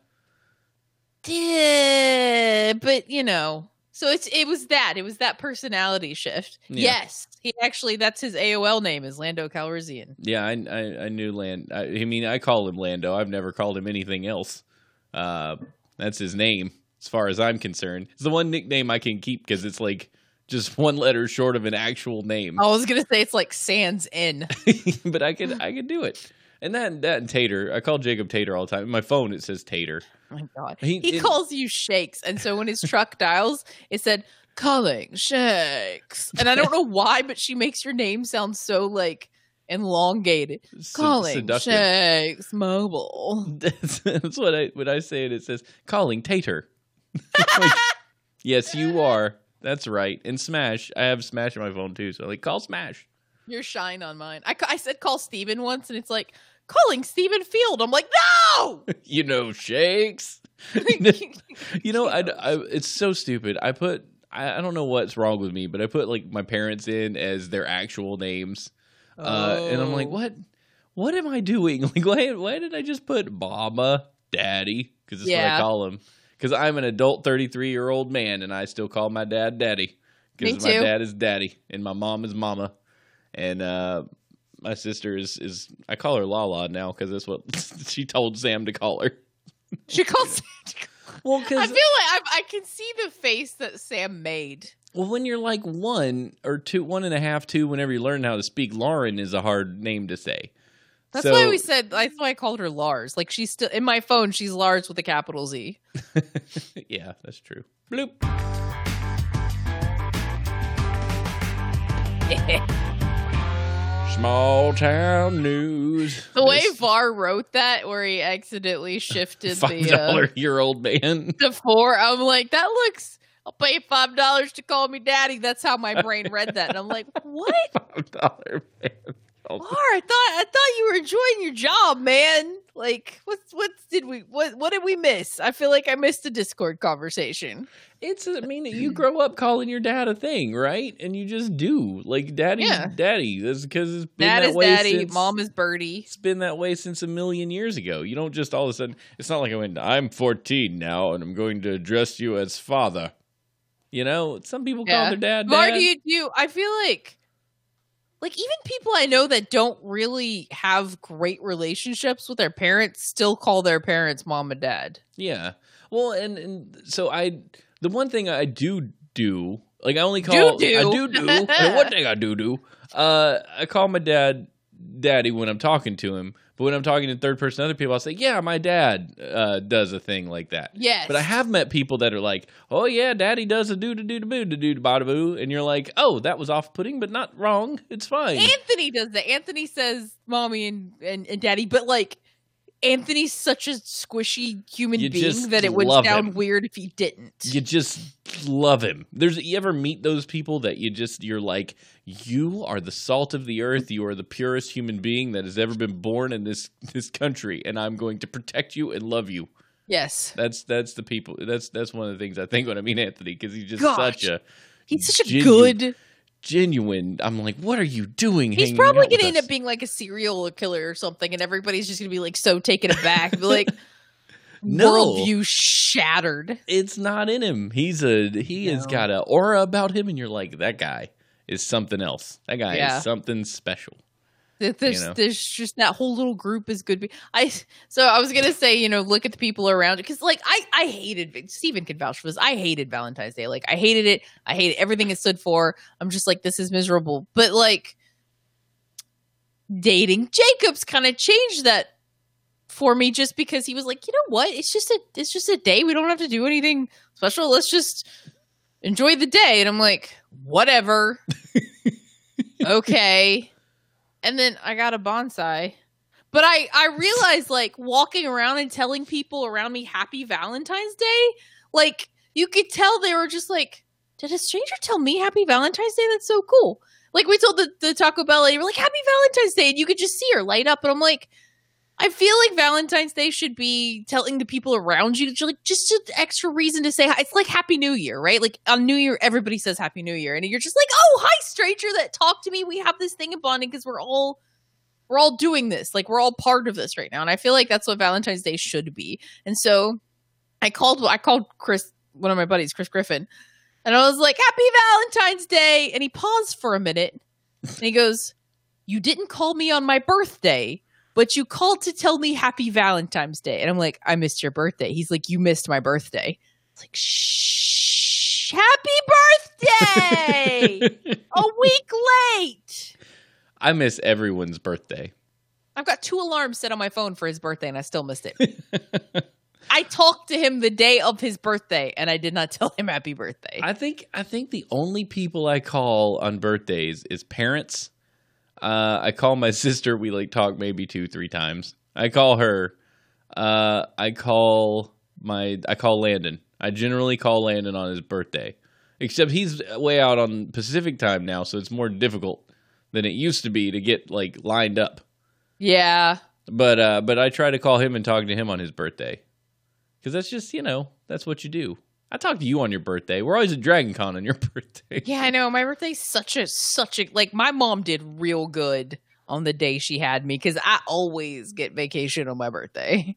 Yeah, but you know, so it was that personality shift. Yeah. Yes, he actually, that's his AOL name, is Lando Calrissian. Yeah, I knew I call him Lando. I've never called him anything else. That's his name, as far as I'm concerned. It's the one nickname I can keep, because it's like just one letter short of an actual name. I was gonna say it's like Sans N. But I could do it. And that and Tater. I call Jacob Tater all the time. In my phone, it says Tater. Oh my God, He calls you Shakes, and so when his truck dials, it said calling Shakes, and I don't know why, but she makes your name sound so like elongated. Calling seductive. Shakes Mobile. That's what when I say it. It says calling Tater. Like, yes, you are. That's right. And Smash. I have Smash on my phone too. So like, call Smash. You're Shine on mine. I said call Steven once, and it's like calling Steven Field. I'm like, no. You know, Shakes. You know, it's so stupid. I don't know what's wrong with me, but I put like my parents in as their actual names. And I'm like, what am I doing? Like, why did I just put Mama, Daddy? Because that's what I call him. Because I'm an adult 33-year-old man, and I still call my dad Daddy. Because my dad is Daddy, and my mom is Mama. And my sister is I call her Lala now, because that's what she told Sam to call her. She calls Sam. Well, I feel like I can see the face that Sam made. Well, when you're like 1 or 2, 1.5, 2, whenever you learn how to speak, Lauren is a hard name to say. That's why that's why I called her Lars. Like, she's still in my phone, she's Lars with a capital Z. Yeah, that's true. Bloop. Small town news. The way Var wrote that, where he accidentally shifted $5-year-old man to 4, I'm like, that looks. I'll pay you $5 to call me daddy. That's how my brain read that, and I'm like, what? $5 man. Var, I thought you were enjoying your job, man. Like, what did we miss? I feel like I missed a Discord conversation. You grow up calling your dad a thing, right? And you just do. Like, daddy. That's because it's been Dad that is way daddy, since, mom is birdie. It's been that way since a million years ago. You don't just all of a sudden, it's not like I'm 14 now and I'm going to address you as father. You know, some people call their dad Var, dad. do you I feel like even people I know that don't really have great relationships with their parents still call their parents mom and dad. Yeah. Well, and so the one thing I do, like I only call, and one thing I do, I call my dad daddy when I'm talking to him. But when I'm talking in third person to other people, I'll say, yeah, my dad does a thing like that. Yes. But I have met people that are like, oh, yeah, daddy does a do-do-do-do-boo-do-do-bada-boo. And you're like, oh, that was off-putting, but not wrong. It's fine. Anthony does that. Anthony says mommy and daddy, but like Anthony's such a squishy human being that it would sound weird if he didn't. You just love him. You ever meet those people that you're like, you are the salt of the earth. You are the purest human being that has ever been born in this country, and I'm going to protect you and love you. Yes. That's the people. That's one of the things I think when I mean Anthony, because he's just he's such a good genuine. I'm like, what are you doing? He's probably going to end up being like a serial killer or something, and everybody's just going to be like so taken aback. Be like, worldview shattered. It's not in him. He has got an aura about him, and you're like, that guy is something else. That guy is something special. There's just that whole little group is good. So I was gonna say, look at the people around you, because like I hated, Steven can vouch for this. I hated Valentine's Day. Like I hated it. I hated everything it stood for. I'm just like, this is miserable. But like dating Jacob's kind of changed that for me, just because he was like, you know what? It's just a day. We don't have to do anything special. Let's just enjoy the day. And I'm like, whatever. Okay. And then I got a bonsai. But I realized, like, walking around and telling people around me Happy Valentine's Day, like, you could tell they were just like, did a stranger tell me Happy Valentine's Day? That's so cool. Like, we told the Taco Bell lady, we're like, Happy Valentine's Day. And you could just see her light up. And I'm like, I feel like Valentine's Day should be telling the people around you, like, just an extra reason to say hi. It's like Happy New Year, right? Like on New Year, everybody says Happy New Year, and you're just like, oh, hi, stranger that talked to me. We have this thing of bonding because we're all doing this. Like, we're all part of this right now, and I feel like that's what Valentine's Day should be. And so I called Chris, one of my buddies, Chris Griffin, and I was like, Happy Valentine's Day, and he paused for a minute, and he goes, you didn't call me on my birthday, but you called to tell me Happy Valentine's Day. And I'm like, I missed your birthday. He's like, you missed my birthday. It's like, shh, happy birthday! A week late! I miss everyone's birthday. I've got 2 alarms set on my phone for his birthday, and I still missed it. I talked to him the day of his birthday, and I did not tell him happy birthday. I think the only people I call on birthdays is parents. I call my sister. We like talk maybe 2-3 times. I call her. I call Landon. I generally call Landon on his birthday, except he's way out on Pacific time now, so it's more difficult than it used to be to get like lined up. Yeah. But I try to call him and talk to him on his birthday, because that's just, that's what you do. I talk to you on your birthday. We're always at Dragon Con on your birthday. Yeah, I know. My birthday's such a like, my mom did real good on the day she had me, because I always get vacation on my birthday.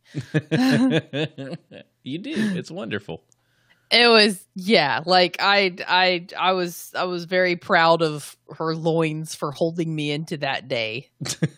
You do. It's wonderful. It was, yeah. Like I was very proud of her loins for holding me into that day.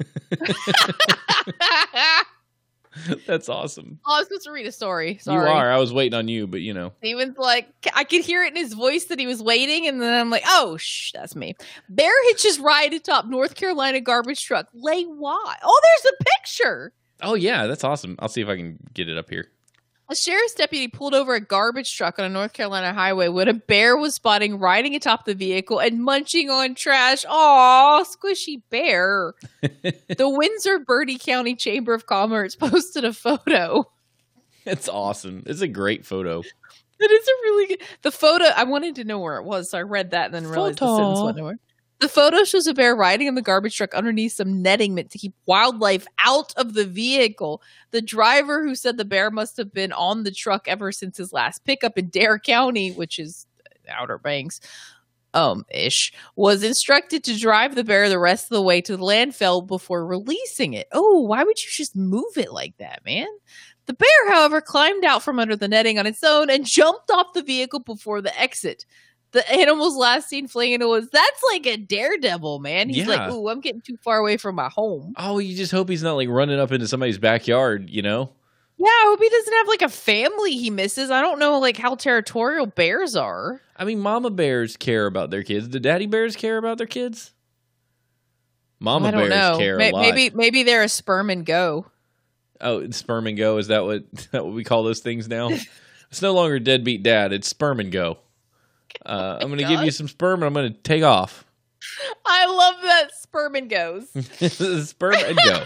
That's awesome. Oh, I was supposed to read a story. Sorry. You are. I was waiting on you, but Steven's like, I could hear it in his voice that he was waiting, and then I'm like, oh, that's me. Bear hitches ride atop North Carolina garbage truck. Lay why? Oh, there's a picture. Oh, yeah, that's awesome. I'll see if I can get it up here. A sheriff's deputy pulled over a garbage truck on a North Carolina highway when a bear was spotted riding atop the vehicle and munching on trash. Aw, squishy bear. The Windsor Bertie County Chamber of Commerce posted a photo. It's awesome. It's a great photo. It is a really good... The photo, I wanted to know where it was, so I read that and then realized the sentence went nowhere. The photo shows a bear riding on the garbage truck underneath some netting meant to keep wildlife out of the vehicle. The driver, who said the bear must have been on the truck ever since his last pickup in Dare County, which is Outer Banks, ish, was instructed to drive the bear the rest of the way to the landfill before releasing it. Oh, why would you just move it like that, man? The bear, however, climbed out from under the netting on its own and jumped off the vehicle before the exit. The animal's last seen fleeing into the woods. That's like a daredevil, man. He's like, ooh, I'm getting too far away from my home. Oh, you just hope he's not like running up into somebody's backyard, Yeah, I hope he doesn't have like a family he misses. I don't know like how territorial bears are. I mean, mama bears care about their kids. Do daddy bears care about their kids? Mama bears care a lot. Maybe they're a sperm and go. Oh, sperm and go? Is that what we call those things now? It's no longer deadbeat dad. It's sperm and go. I'm going to give you some sperm and I'm going to take off. I love that sperm and goes. Sperm and go.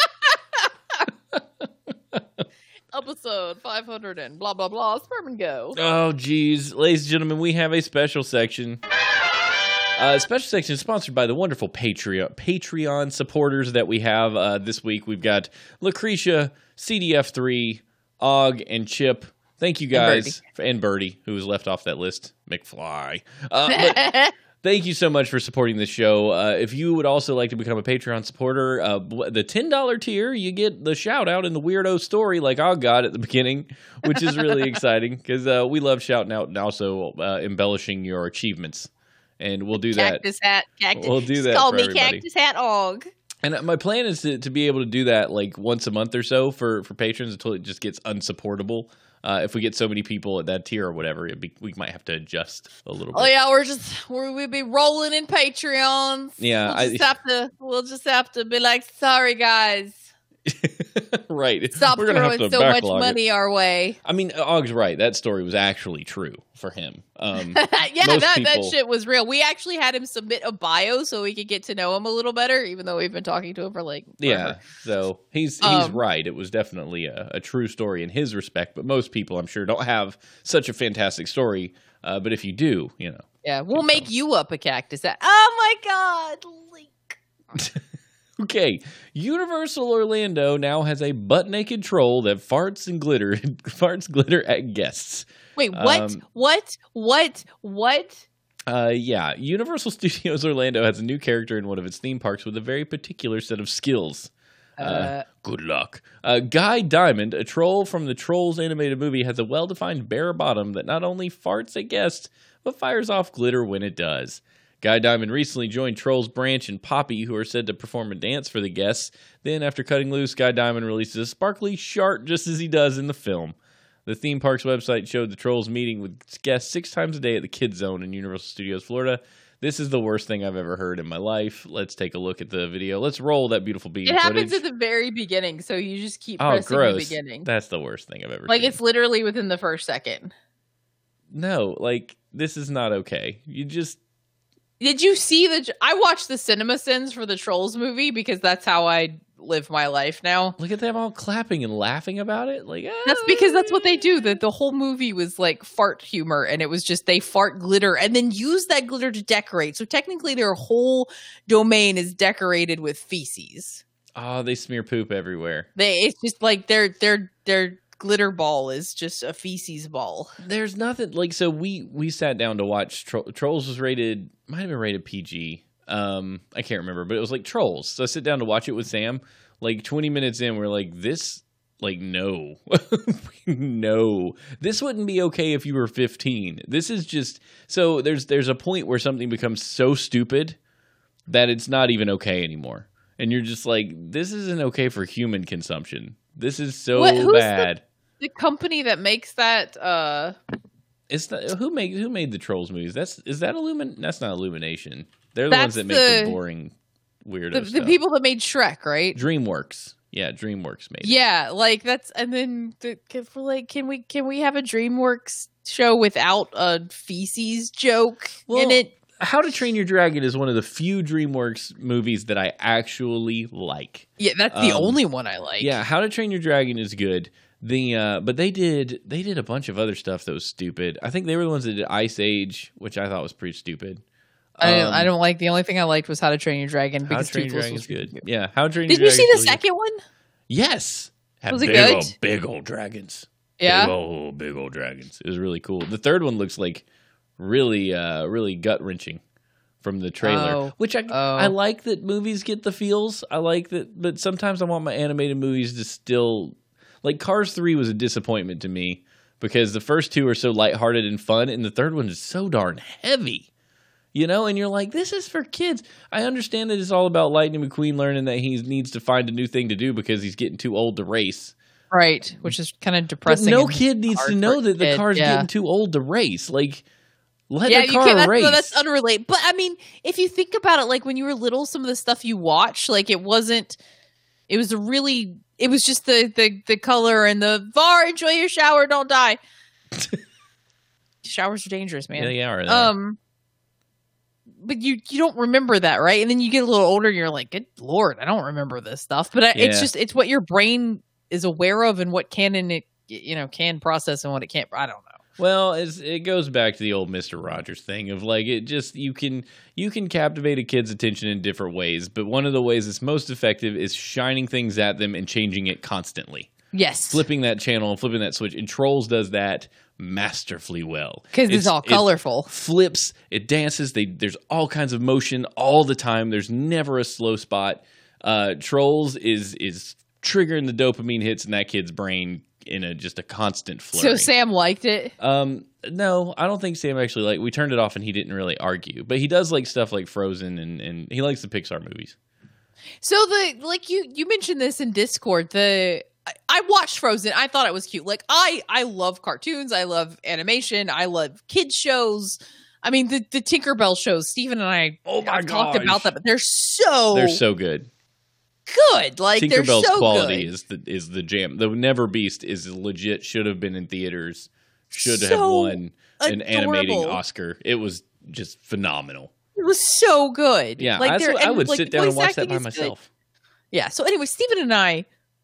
Episode 500 and blah, blah, blah. Sperm and go. Oh, geez. Ladies and gentlemen, we have a special section. Special section is sponsored by the wonderful Patreon supporters that we have this week. We've got Lucretia, CDF3, Og, and Chip. Thank you guys. And Birdie, who was left off that list. McFly. Thank you so much for supporting the show. If you would also like to become a Patreon supporter, the $10 tier, you get the shout out in the weirdo story like I got at the beginning, which is really exciting because we love shouting out and also embellishing your achievements. And we'll do Cactus that. Hat. We'll do that. Call for me everybody. Cactus Hat Og. And my plan is to be able to do that like once a month or so for patrons until it just gets unsupportable. If we get so many people at that tier or whatever, we might have to adjust a little bit. Oh yeah, we'll be rolling in Patreons. Yeah, we'll just have to be like, sorry guys, right. stop We're gonna have throwing to so much backlog money it. our way. I mean, Og's right. That story was actually true for him. Yeah, most that people- shit was real. We actually had him submit a bio so we could get to know him a little better, even though we've been talking to him for like forever. Yeah, so he's right. It was definitely a true story in his respect, but most people, I'm sure, don't have such a fantastic story. But if you do, Yeah, we'll make you up a Cactus Hat. Oh my god, Link. Okay, Universal Orlando now has a butt-naked troll that farts glitter at guests. Wait, what? Yeah, Universal Studios Orlando has a new character in one of its theme parks with a very particular set of skills. Good luck. Guy Diamond, a troll from the Trolls animated movie, has a well-defined bare bottom that not only farts at guests, but fires off glitter when it does. Guy Diamond recently joined Trolls Branch and Poppy, who are said to perform a dance for the guests. Then, after cutting loose, Guy Diamond releases a sparkly shark just as he does in the film. The theme park's website showed the Trolls meeting with guests 6 times a day at the Kids Zone in Universal Studios, Florida. This is the worst thing I've ever heard in my life. Let's take a look at the video. Let's roll that beautiful beam footage. It happens at the very beginning, so you just keep Oh, pressing gross. the beginning. That's the worst thing I've ever Like, seen. it's literally within the first second. No, like, this is not okay. Did you see I watched the CinemaSins for the Trolls movie because that's how I live my life now. Look at them all clapping and laughing about it. Like, That's because that's what they do. The whole movie was like fart humor, and it was just they fart glitter and then use that glitter to decorate. So technically their whole domain is decorated with feces. Oh, they smear poop everywhere. It's just like their glitter ball is just a feces ball. There's nothing like, so we sat down to watch Trolls was might have been rated PG. I can't remember, but it was like Trolls. So I sit down to watch it with Sam. Like 20 minutes in, we're like, this, like, no, no, this wouldn't be okay if you were 15. This is just, so there's a point where something becomes so stupid that it's not even okay anymore. And you're just like, this isn't okay for human consumption. This is so bad. The company that makes that, who made the Trolls movies? That's not Illumination. They're the ones that make the boring weirdo stuff. The people that made Shrek, right? DreamWorks. Yeah, DreamWorks made it. Yeah, like that's, and then can we have a DreamWorks show without a feces joke in it? How to Train Your Dragon is one of the few DreamWorks movies that I actually like. Yeah, that's the only one I like. Yeah, How to Train Your Dragon is good. But they did a bunch of other stuff that was stupid. I think they were the ones that did Ice Age, which I thought was pretty stupid. I don't like. The only thing I liked was How to Train Your Dragon because How to Train Your Dragon was good. Yeah, How to Train Your Did you Dragon. see the second one? Yes. Was it good? Big old dragons. Yeah. Big old dragons. It was really cool. The third one looks like really gut wrenching from the trailer, which I like that movies get the feels. I like that, but sometimes I want my animated movies to still, like Cars 3 was a disappointment to me because the first two are so lighthearted and fun, and the third one is so darn heavy. And you're like, this is for kids. I understand that it's all about Lightning McQueen learning that he needs to find a new thing to do because he's getting too old to race. Right, which is kind of depressing. But no kid needs to know that the car's getting too old to race. Like, let the car race. That's unrelated. But, I mean, if you think about it, like, when you were little, some of the stuff you watched, like, it was just the color and the, VAR, enjoy your shower, don't die. Showers are dangerous, man. Yeah, they are. But you don't remember that, right? And then you get a little older and you're like, good Lord, I don't remember this stuff. But it's what your brain is aware of and what can process and what it can't. I don't know. Well, it goes back to the old Mr. Rogers thing of like, it just, you can captivate a kid's attention in different ways. But one of the ways that's most effective is shining things at them and changing it constantly. Yes. flipping that channel and flipping that switch. And Trolls does that masterfully well. Because it's all colorful. It flips, it dances, there's all kinds of motion all the time. There's never a slow spot. Trolls is triggering the dopamine hits in that kid's brain in just a constant flurry. So Sam liked it? No, I don't think Sam actually we turned it off and he didn't really argue. But he does like stuff like Frozen and he likes the Pixar movies. So you mentioned this in Discord, I watched Frozen. I thought it was cute. Like I love cartoons. I love animation. I love kids shows. I mean the Tinkerbell shows. Steven and I have talked about them, but they're so good. Good. Like Tinkerbell's they're so quality good. is the jam. The Never Beast is legit. Should have been in theaters. Should have won an animating Oscar. It was just phenomenal. It was so good. Yeah, like I would sit down and watch that by myself. Good. Yeah. So anyway, Steven and I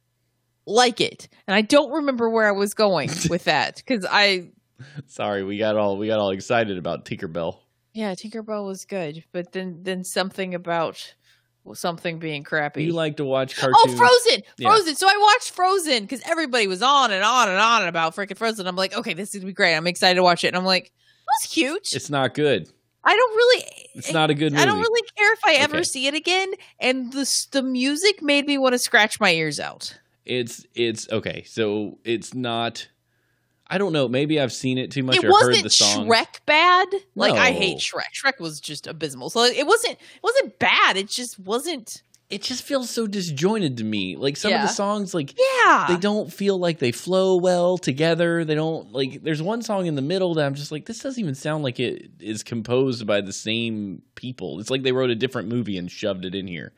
like it, and I don't remember where I was going with that because Sorry, we got all excited about Tinkerbell. Yeah, Tinkerbell was good, but then something about something being crappy. You like to watch cartoons? Oh, Frozen! Yeah. Frozen! So I watched Frozen because everybody was on and on and on about freaking Frozen. I'm like, okay, this is going to be great. I'm excited to watch it. And I'm like, that's cute. It's not good. I don't really... It's not a good movie. I don't really care if I ever see it again. And the music made me want to scratch my ears out. It's okay. So it's not... I don't know. Maybe I've seen it too much It or heard the wasn't song. Shrek bad. Like I No. hate Shrek. Shrek was just abysmal. So it wasn't bad. It just wasn't. It just feels so disjointed to me. Like some of the songs, like Yeah. they don't feel like they flow well together. They don't like. There's one song in the middle that I'm just like, this doesn't even sound like it is composed by the same people. It's like they wrote a different movie and shoved it in here.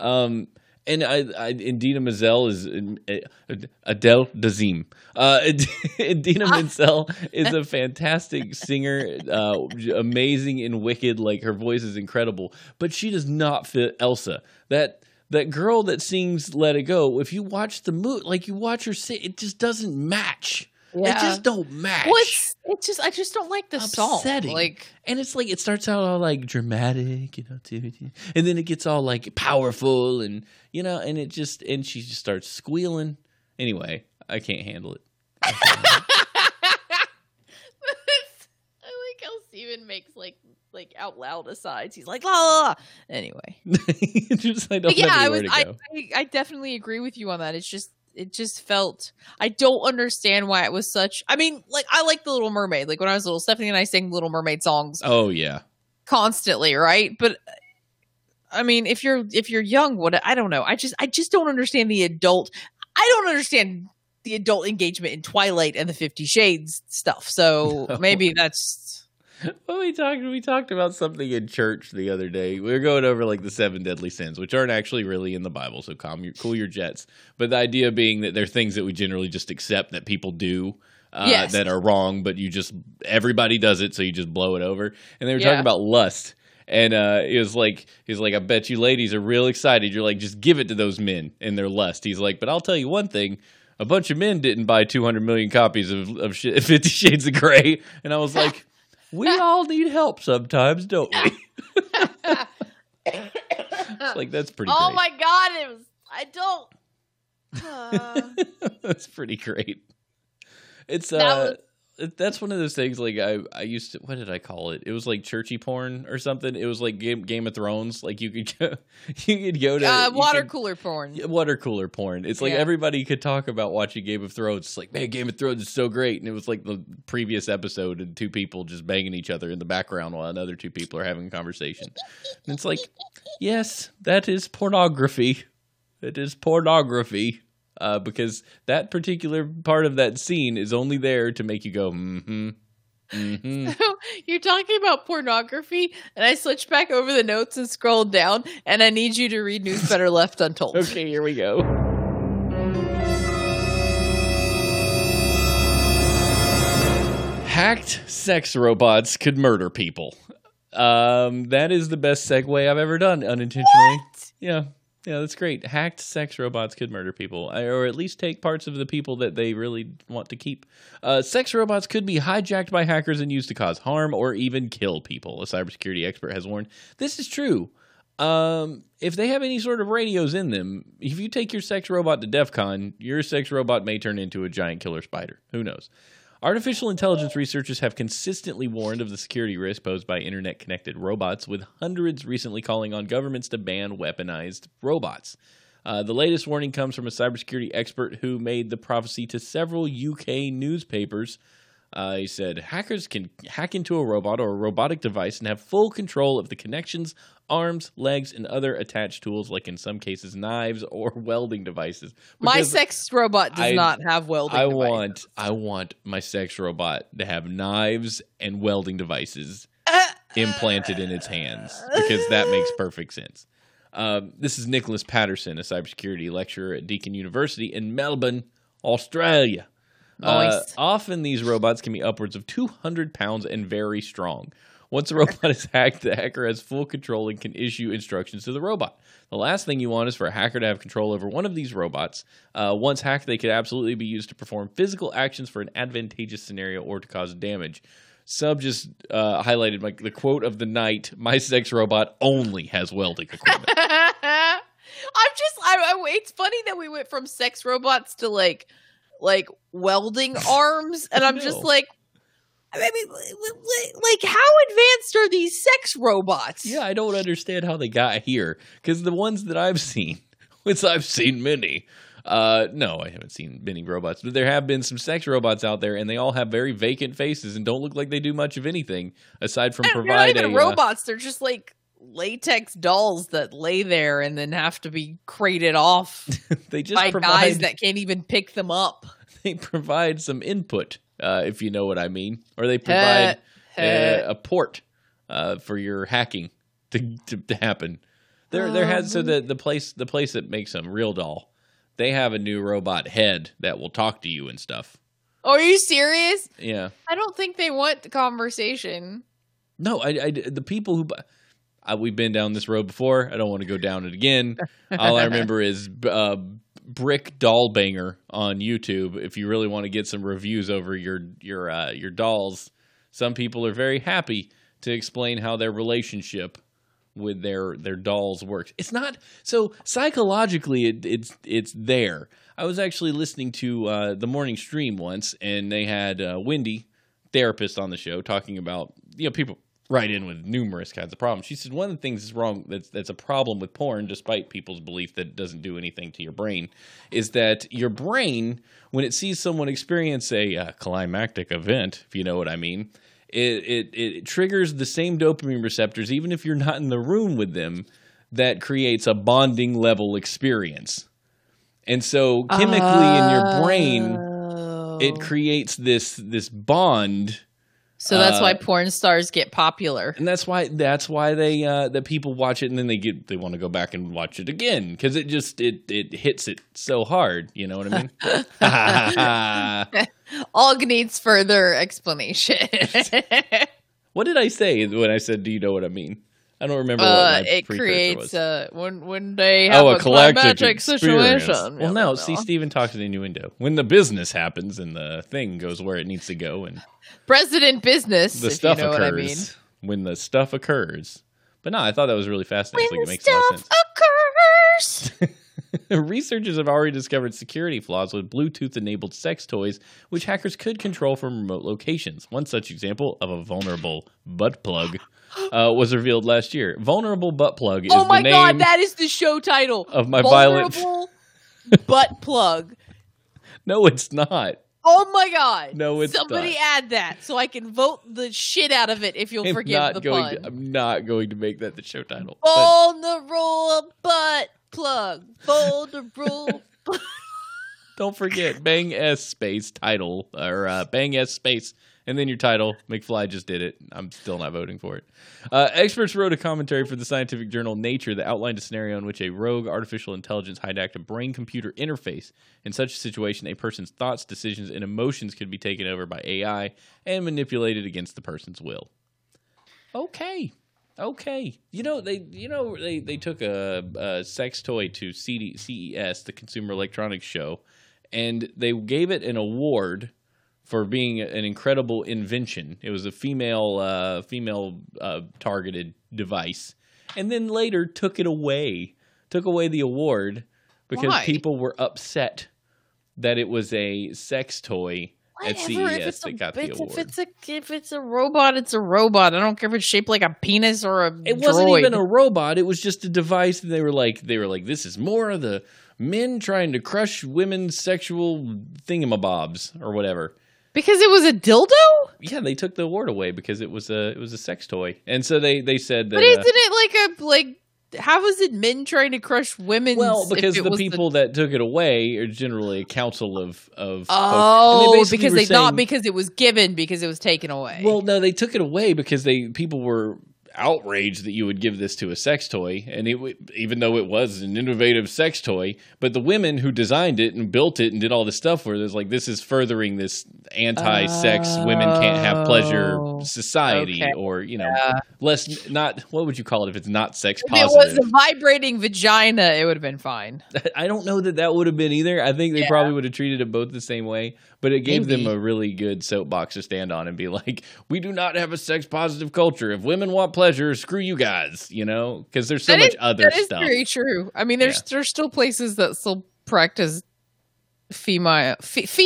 And Idina Menzel is Adele Dazeem. Idina Menzel is a fantastic singer, amazing and wicked. Like her voice is incredible, but she does not fit Elsa. That girl that sings "Let It Go." If you watch the movie, like you watch her sing, it just doesn't match. Yeah. It just don't match. I just don't like the Upsetting. song. Like, and it's like it starts out all like dramatic, and then it gets all like powerful, and and it just and she just starts squealing. Anyway, I can't handle it. I like how Steven makes like out loud asides. He's like la la la. Anyway, just I don't know where to go. I definitely agree with you on that. It just felt, I don't understand why it was such, I mean, like, I like The Little Mermaid. Like, when I was little, Stephanie and I sang Little Mermaid songs. Oh, yeah. Constantly, right? But, I mean, if you're young, I don't know. I just don't understand I don't understand the adult engagement in Twilight and the 50 Shades stuff. So, No. maybe that's... Well, we talked about something in church the other day. We were going over like the 7 deadly sins, which aren't actually really in the Bible, so cool your jets. But the idea being that they're things that we generally just accept that people do that are wrong, but everybody does it, so you just blow it over. And they were talking about lust. And he was like, I bet you ladies are real excited. You're like, just give it to those men and their lust. He's like, but I'll tell you one thing. A bunch of men didn't buy 200 million copies of 50 Shades of Grey. And I was like... We all need help sometimes, don't we? It's like, that's pretty Oh great. my God, I don't... That's pretty great. It's that's one of those things. Like I used to. What did I call it? It was like churchy porn or something. It was like Game of Thrones. Like you could go to water cooler porn. Yeah, water cooler porn. It's like everybody could talk about watching Game of Thrones. It's like, man, Game of Thrones is so great. And it was like the previous episode and 2 people just banging each other in the background while another 2 people are having a conversation. And it's like, yes, that is pornography. It is pornography. Because that particular part of that scene is only there to make you go, mm-hmm. Mm-hmm. So you're talking about pornography, and I switched back over the notes and scrolled down, and I need you to read News Better Left Untold. Okay, here we go. Hacked sex robots could murder people. That is the best segue I've ever done unintentionally. What? Yeah, that's great. Hacked sex robots could murder people, or at least take parts of the people that they really want to keep. Sex robots could be hijacked by hackers and used to cause harm or even kill people, a cybersecurity expert has warned. This is true. If they have any sort of radios in them, if you take your sex robot to DEF CON, your sex robot may turn into a giant killer spider. Who knows? Artificial intelligence researchers have consistently warned of the security risk posed by internet-connected robots, with hundreds recently calling on governments to ban weaponized robots. The latest warning comes from a cybersecurity expert who made the prophecy to several UK newspapers. He said, hackers can hack into a robot or a robotic device and have full control of the connections, arms, legs, and other attached tools, like in some cases knives or welding devices. My sex robot does not have welding devices. I want my sex robot to have knives and welding devices implanted in its hands, because that makes perfect sense. This is Nicholas Patterson, a cybersecurity lecturer at Deakin University in Melbourne, Australia. Nice. Often these robots can be upwards of 200 pounds and very strong. Once a robot is hacked, the hacker has full control and can issue instructions to the robot. The last thing you want is for a hacker to have control over one of these robots. Once hacked, they could absolutely be used to perform physical actions for an advantageous scenario or to cause damage. Sub just highlighted the quote of the night: "My sex robot only has welding equipment." It's funny that we went from sex robots to like welding arms, and I'm just like, I mean, like, how advanced are these sex robots? Yeah, I don't understand how they got here, because the ones that I've seen, which I've seen many. No, I haven't seen many robots, but there have been some sex robots out there, and they all have very vacant faces and don't look like they do much of anything aside from provide they're not even robots. They're just like latex dolls that lay there and then have to be crated off they just by guys that can't even pick them up. They provide some input, if you know what I mean, or they provide a port for your hacking to happen. There has the place that makes them, Real Doll. They have a new robot head that will talk to you and stuff. Oh, are you serious? Yeah. I don't think they want the conversation. No, the people who... we've been down this road before. I don't want to go down it again. All I remember is Brick Doll Banger on YouTube. If you really want to get some reviews over your dolls, some people are very happy to explain how their relationship with their dolls works. It's not so psychologically. It's there. I was actually listening to the morning stream once, and they had Wendy, therapist, on the show talking about people write in with numerous kinds of problems. She said one of the things is wrong that's a problem with porn, despite people's belief that it doesn't do anything to your brain, is that your brain, when it sees someone experience a climactic event, if you know what I mean, it triggers the same dopamine receptors, even if you're not in the room with them, that creates a bonding level experience. And so chemically in your brain, it creates this bond. So that's why porn stars get popular, and that's why they that people watch it and then they want to go back and watch it again, because it hits it so hard. You know what I mean? All needs further explanation. What did I say when I said, "Do you know what I mean"? I don't remember what my it creates was. When they have a climactic situation. Well, no, see, Steven talks in innuendo. When the business happens and the thing goes where it needs to go, and President business, the stuff you know occurs. What I mean. When the stuff occurs. But no, I thought that was really fascinating. When it makes a lot of sense. occurs. Researchers have already discovered security flaws with Bluetooth-enabled sex toys, which hackers could control from remote locations. One such example of a vulnerable butt plug was revealed last year. Vulnerable butt plug is the name. Oh my god, that is the show title of my vulnerable butt plug. No, it's not. Oh my god! No, it's Somebody not. add that so I can vote the shit out of it if you'll forgive the pun. I'm not going to make that the show title. Vulnerable butt plug. Vulnerable. Don't forget, bang S space title, or bang S space, and then your title. McFly just did it. I'm still not voting for it. Experts wrote a commentary for the scientific journal Nature that outlined a scenario in which a rogue artificial intelligence hijacked a brain-computer interface. In such a situation, a person's thoughts, decisions, and emotions could be taken over by AI and manipulated against the person's will. Okay. They took a sex toy to CES, the Consumer Electronics Show, and they gave it an award for being an incredible invention. It was a female targeted device, and then later took it away. Took away the award because Why? people were upset that it was a sex toy at CES that got the award. If it's a robot, it's a robot. I don't care if it's shaped like a penis or a It droid. wasn't even a robot. It was just a device. And they were like, this is more of the men trying to crush women's sexual thingamabobs or whatever. Because it was a dildo? Yeah, they took the award away because it was a sex toy, and so they said that. But isn't it like how is it men trying to crush women's? Well, because the people that took it away are generally a council of folks. Because they not because it was given, because it was taken away. Well, no, they took it away because people were outraged that you would give this to a sex toy, and even though it was an innovative sex toy, but the women who designed it and built it and did all this stuff where there's like, this is furthering this anti-sex women can't have pleasure society, or less, not, what would you call it if it's not sex positive? If it was a vibrating vagina, it would have been fine. I don't know that would have been either. I think they probably would have treated it both the same way, but it gave them a really good soapbox to stand on and be like, we do not have a sex positive culture. If women want pleasure, screw you guys, because there's so much other stuff. That is very true. I mean, there's still places that still practice female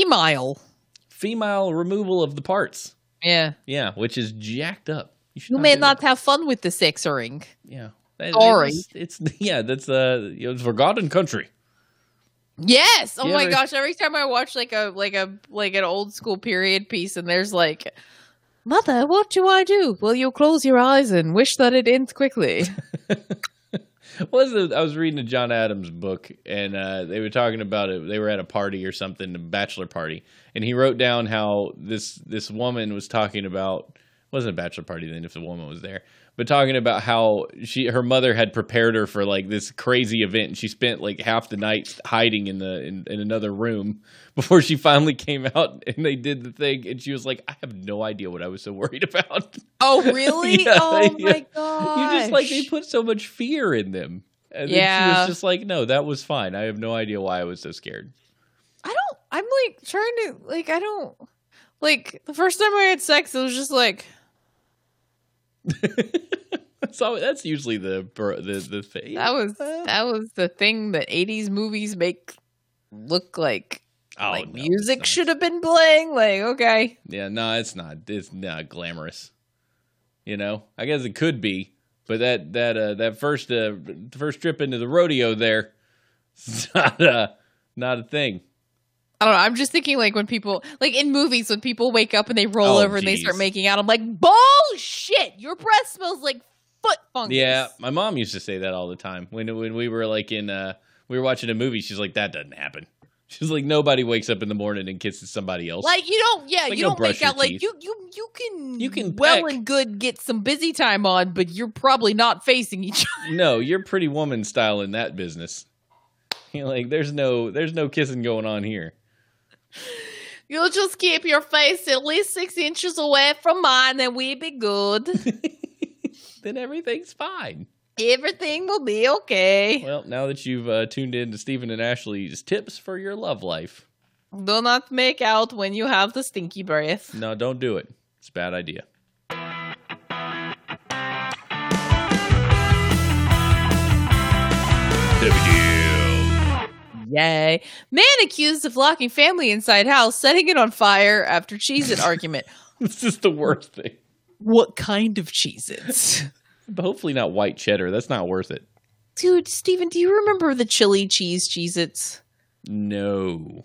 removal of the parts. Yeah. Yeah, which is jacked up. You may not have fun with the sex ring. Yeah. Sorry. It's it's forgotten country. Yes. Oh my gosh. Every time I watch like an old school period piece and there's like, Mother, what do I do? Well, you close your eyes and wish that it ends quickly. I was reading a John Adams book, and they were talking about it. They were at a party or something, a bachelor party, and he wrote down how this woman was talking about. It wasn't a bachelor party then if the woman was there, but talking about how her mother had prepared her for like this crazy event, and she spent like half the night hiding in another room before she finally came out and they did the thing, and she was like, I have no idea what I was so worried about. Oh really? My god. You just like, they put so much fear in them. And then she was just like, no, that was fine. I have no idea why I was so scared. I'm like trying to like, I don't like, the first time I had sex, it was just like that's usually the thing. That was the thing that 80s movies make look like. Oh, like no, music should have been playing. Like, okay. Yeah, no, it's not. It's not glamorous. I guess it could be, but that first trip into the rodeo there, it's not a thing. I don't know. I'm just thinking like when people, like in movies, when people wake up and they roll over and they start making out, I'm like, bullshit! Your breath smells like foot fungus. Yeah, my mom used to say that all the time when we were like we were watching a movie. She's like, that doesn't happen. She's like, nobody wakes up in the morning and kisses somebody else. Like you don't make out like you can well peck. And good get some busy time on, but you're probably not facing each other. No, you're Pretty Woman style in that business. Like there's no kissing going on here. You'll just keep your face at least 6 inches away from mine, and we'll be good. Then everything's fine. Everything will be okay. Well, now that you've tuned in to Stephen and Ashley's tips for your love life. Do not make out when you have the stinky breath. No, don't do it. It's a bad idea. Yay. Man accused of locking family inside house, setting it on fire after Cheez-It argument. This is the worst thing. What kind of Cheez-Its? Hopefully not white cheddar. That's not worth it. Dude, Steven, do you remember the chili cheese Cheez-Its? No.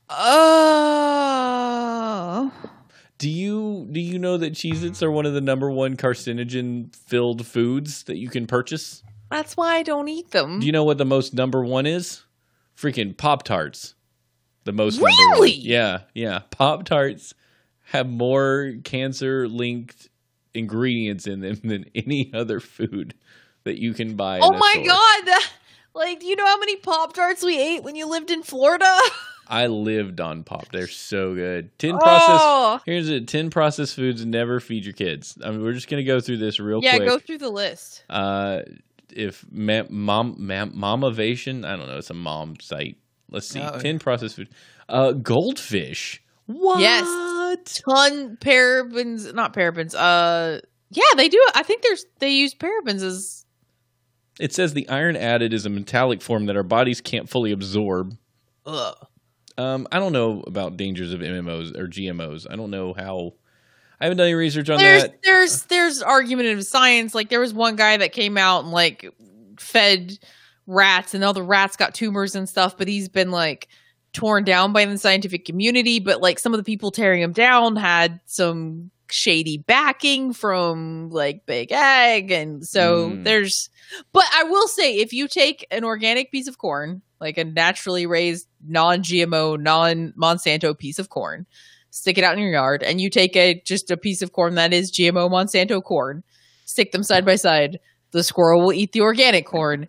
Oh. Do you know that Cheez-Its are one of the number one carcinogen-filled foods that you can purchase? That's why I don't eat them. Do you know what the most number one is? Freaking Pop-Tarts. The most really? number one. Yeah. Pop-Tarts have more cancer-linked ingredients in them than any other food that you can buy. Oh my god! Like, do you know how many Pop-Tarts we ate when you lived in Florida? I lived on Pop. They're so good. 10 processed foods never feed your kids. I mean, we're just gonna go through this real quick. Yeah, go through the list. If Momavation, I don't know, it's a mom site. Let's see. 10 processed foods. Goldfish. What? Yes. Not parabens. Yeah, they do. I think they use parabens as It says the iron added is a metallic form that our bodies can't fully absorb. Ugh. I don't know about dangers of MMOs or GMOs. I don't know how. I haven't done any research on that. There's argumentative science. Like, there was one guy that came out and like fed rats, and all the rats got tumors and stuff. But he's been like torn down by the scientific community. But like some of the people tearing him down had some shady backing from like Big Ag, and so there's. But I will say, if you take an organic piece of corn, like a naturally raised, non-GMO, non-Monsanto piece of corn, stick it out in your yard, and you take just a piece of corn that is GMO Monsanto corn, stick them side by side, the squirrel will eat the organic corn.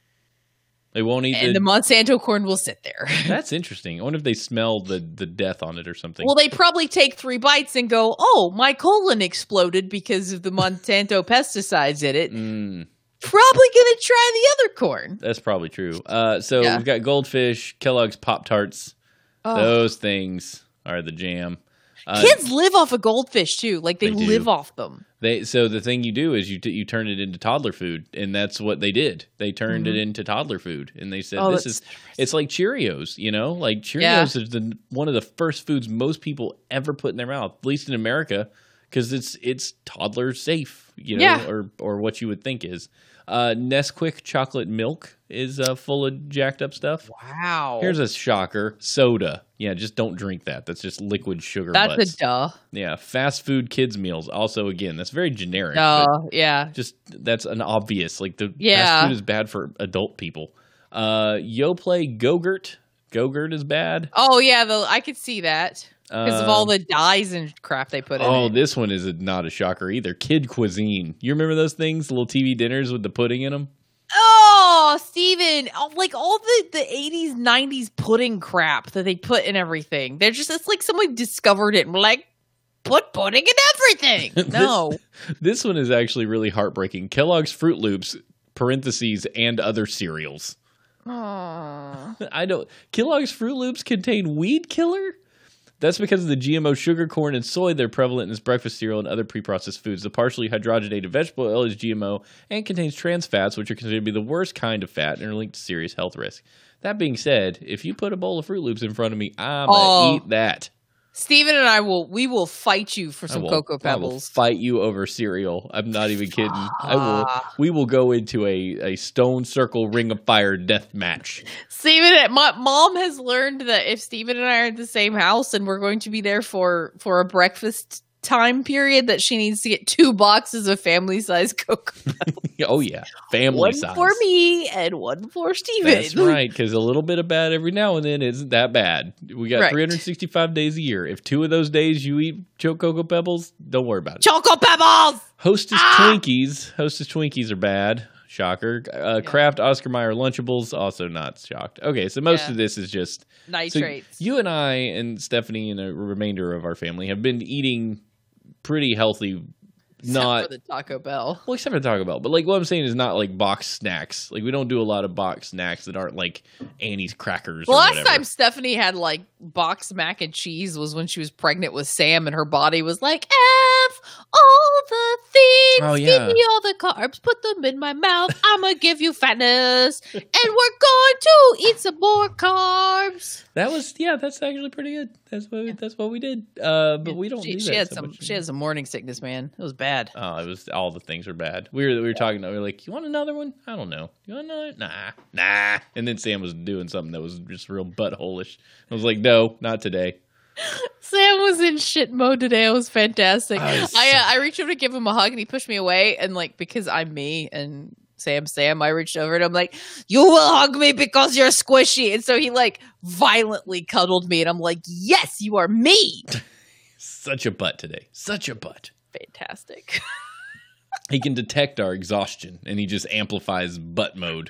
They won't eat and the Monsanto corn will sit there. That's interesting. I wonder if they smell the death on it or something. Well, they probably take 3 bites and go, oh, my colon exploded because of the Monsanto pesticides in it. Probably going to try the other corn. That's probably true. We've got Goldfish, Kellogg's Pop-Tarts. Oh. Those things are the jam. Kids live off of Goldfish too. Like they live off them. So the thing you do is you turn it into toddler food, and that's what they did. They turned it into toddler food, and they said it's like Cheerios. You know, like Cheerios is one of the first foods most people ever put in their mouth, at least in America, because it's toddler safe. You know, or what you would think is. Nesquik chocolate milk is full of jacked up stuff. Wow. Here's a shocker. Soda. Yeah, just don't drink that. That's just liquid sugar That's butts. a duh. Yeah, fast food kids meals. Also, again, that's very generic. Duh, yeah. Just, that's an obvious. Like, fast food is bad for adult people. Yoplait Go-Gurt. Go-Gurt is bad. Oh, yeah, I could see that. Because of all the dyes and crap they put in it. Oh, this one is not a shocker either. Kid Cuisine. You remember those things? The little TV dinners with the pudding in them? Oh, Steven. Like all the 80s, 90s pudding crap that they put in everything. It's like someone discovered it and like, put pudding in everything. No. This one is actually really heartbreaking. Kellogg's Fruit Loops, parentheses, and other cereals. Oh. Kellogg's Fruit Loops contain weed killer? That's because of the GMO sugar, corn, and soy that are prevalent in this breakfast cereal and other preprocessed foods. The partially hydrogenated vegetable oil is GMO and contains trans fats, which are considered to be the worst kind of fat and are linked to serious health risk. That being said, if you put a bowl of Fruit Loops in front of me, I'm going to eat that. Steven and I will fight you for some Cocoa Pebbles. I will fight you over cereal. I'm not even kidding. We will go into a stone circle ring of fire death match. Steven, my mom has learned that if Steven and I are at the same house and we're going to be there for a breakfast time period, that she needs to get 2 boxes of family-sized Cocoa Pebbles. Oh, yeah. Family size. One for me and one for Steven. That's right, because a little bit of bad every now and then isn't that bad. We got 365 days a year. If 2 of those days you eat Cocoa Pebbles, don't worry about it. Choco Pebbles! Hostess Twinkies are bad. Shocker. Kraft Oscar Mayer Lunchables, also not shocked. Okay, so most of this is just nitrates. So you and I and Stephanie and the remainder of our family have been eating pretty healthy. Except for the Taco Bell. Well, except for Taco Bell. But like what I'm saying is not like box snacks. Like we don't do a lot of box snacks that aren't like Annie's crackers. Well, last time Stephanie had like box mac and cheese was when she was pregnant with Sam, and her body was like, F all the things. Oh, yeah. Give me all the carbs. Put them in my mouth. I'm going to give you fatness. And we're going to eat some more carbs. That's actually pretty good. That's what we did. But we don't do that so much. She had some morning sickness, man. It was bad. Oh, it was all the things were bad. We were talking. We were like, you want another one? I don't know. You want another? Nah. And then Sam was doing something that was just real butthole-ish. I was like, no, not today. Sam was in shit mode today. It was fantastic. I reached over to give him a hug, and he pushed me away. And like, because I'm me and Sam, I reached over and I'm like, you will hug me because you're squishy. And so he like violently cuddled me, and I'm like, yes, you are me. Such a butt today. Such a butt. Fantastic. He can detect our exhaustion, and he just amplifies butt mode.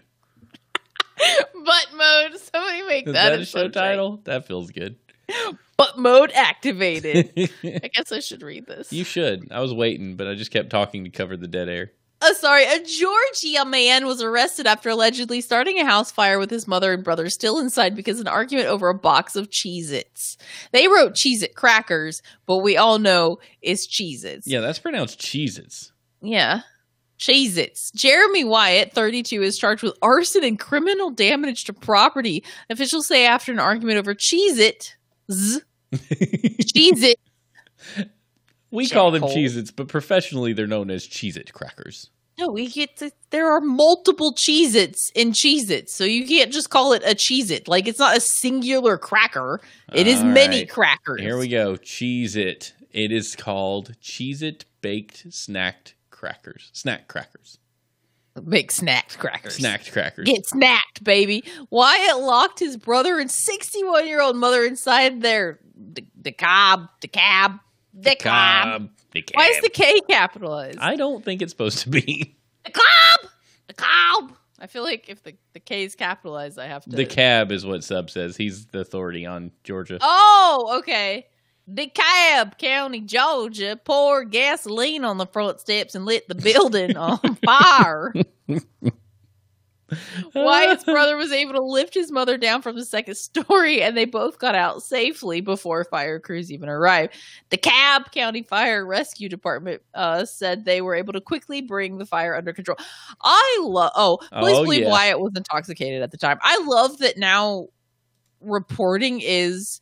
Butt mode. Somebody make that a show title. That feels good. Butt mode activated. I guess I should read this. You should. I was waiting, but I just kept talking to cover the dead air. A Georgia man was arrested after allegedly starting a house fire with his mother and brother still inside because of an argument over a box of Cheez-Its. They wrote Cheez-It crackers, but we all know it's Cheez-Its. Yeah, that's pronounced Cheez-Its. Yeah. Cheez-Its. Jeremy Wyatt, 32, is charged with arson and criminal damage to property. Officials say after an argument over Cheez-It, Cheez-It. We call them Cheez-Its, but professionally they're known as Cheez-It crackers. No, there are multiple Cheez-Its in Cheez-Its, so you can't just call it a Cheez-It. Like, it's not a singular cracker. It is many crackers. Here we go. Cheez-It. It is called Cheez-It Baked Snack Crackers. Big snacked crackers. Snacked crackers. Get snacked, baby. Wyatt locked his brother and 61-year-old mother inside their the cab. Why is the K capitalized? I don't think it's supposed to be. The cab. I feel like if the K is capitalized, I have to. The cab is what Sub says. He's the authority on Georgia. Oh, okay. DeKalb County, Georgia, poured gasoline on the front steps and lit the building on fire. Wyatt's brother was able to lift his mother down from the second story, and they both got out safely before fire crews even arrived. The DeKalb County Fire Rescue Department said they were able to quickly bring the fire under control. Police believe Wyatt was intoxicated at the time. I love that now reporting is...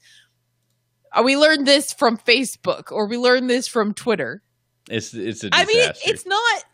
we learned this from Facebook, or we learned this from Twitter. It's a disaster. I mean, it's not.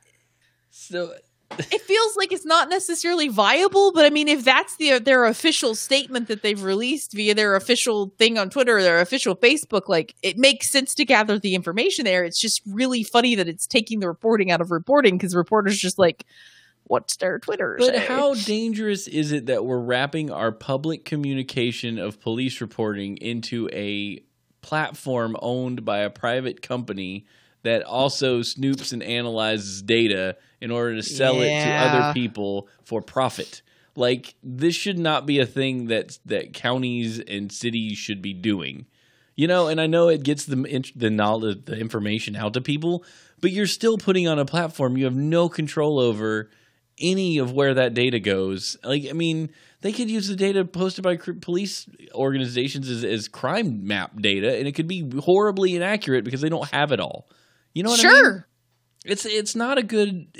So it feels like it's not necessarily viable, but I mean, if that's their official statement that they've released via their official thing on Twitter or their official Facebook, like, it makes sense to gather the information there. It's just really funny that it's taking the reporting out of reporting, because reporters just like, what's their Twitter say? But how dangerous is it that we're wrapping our public communication of police reporting into a platform owned by a private company that also snoops and analyzes data in order to sell it to other people for profit? Like, this should not be a thing that counties and cities should be doing. You know, and I know it gets the knowledge, the information out to people, but you're still putting on a platform you have no control over any of where that data goes. Like, I mean, they could use the data posted by police organizations as crime map data, and it could be horribly inaccurate because they don't have it all. You know what I mean? It's not a good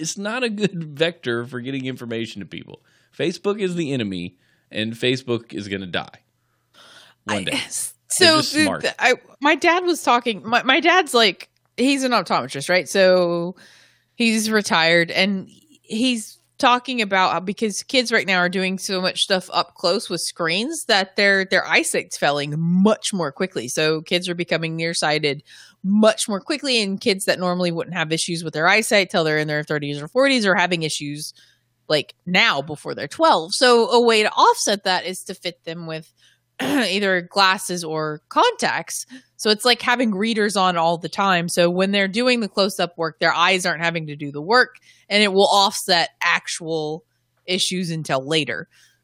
vector for getting information to people. Facebook is the enemy, and Facebook is going to die one day. So my dad was talking. My dad's like, he's an optometrist, right? So he's retired, and he's talking about how, because kids right now are doing so much stuff up close with screens, that their eyesight's failing much more quickly. So kids are becoming nearsighted much more quickly, and kids that normally wouldn't have issues with their eyesight till they're in their 30s or 40s are having issues like now before they're 12. So a way to offset that is to fit them with either glasses or contacts. So it's like having readers on all the time. So when they're doing the close-up work, their eyes aren't having to do the work, and it will offset actual issues until later.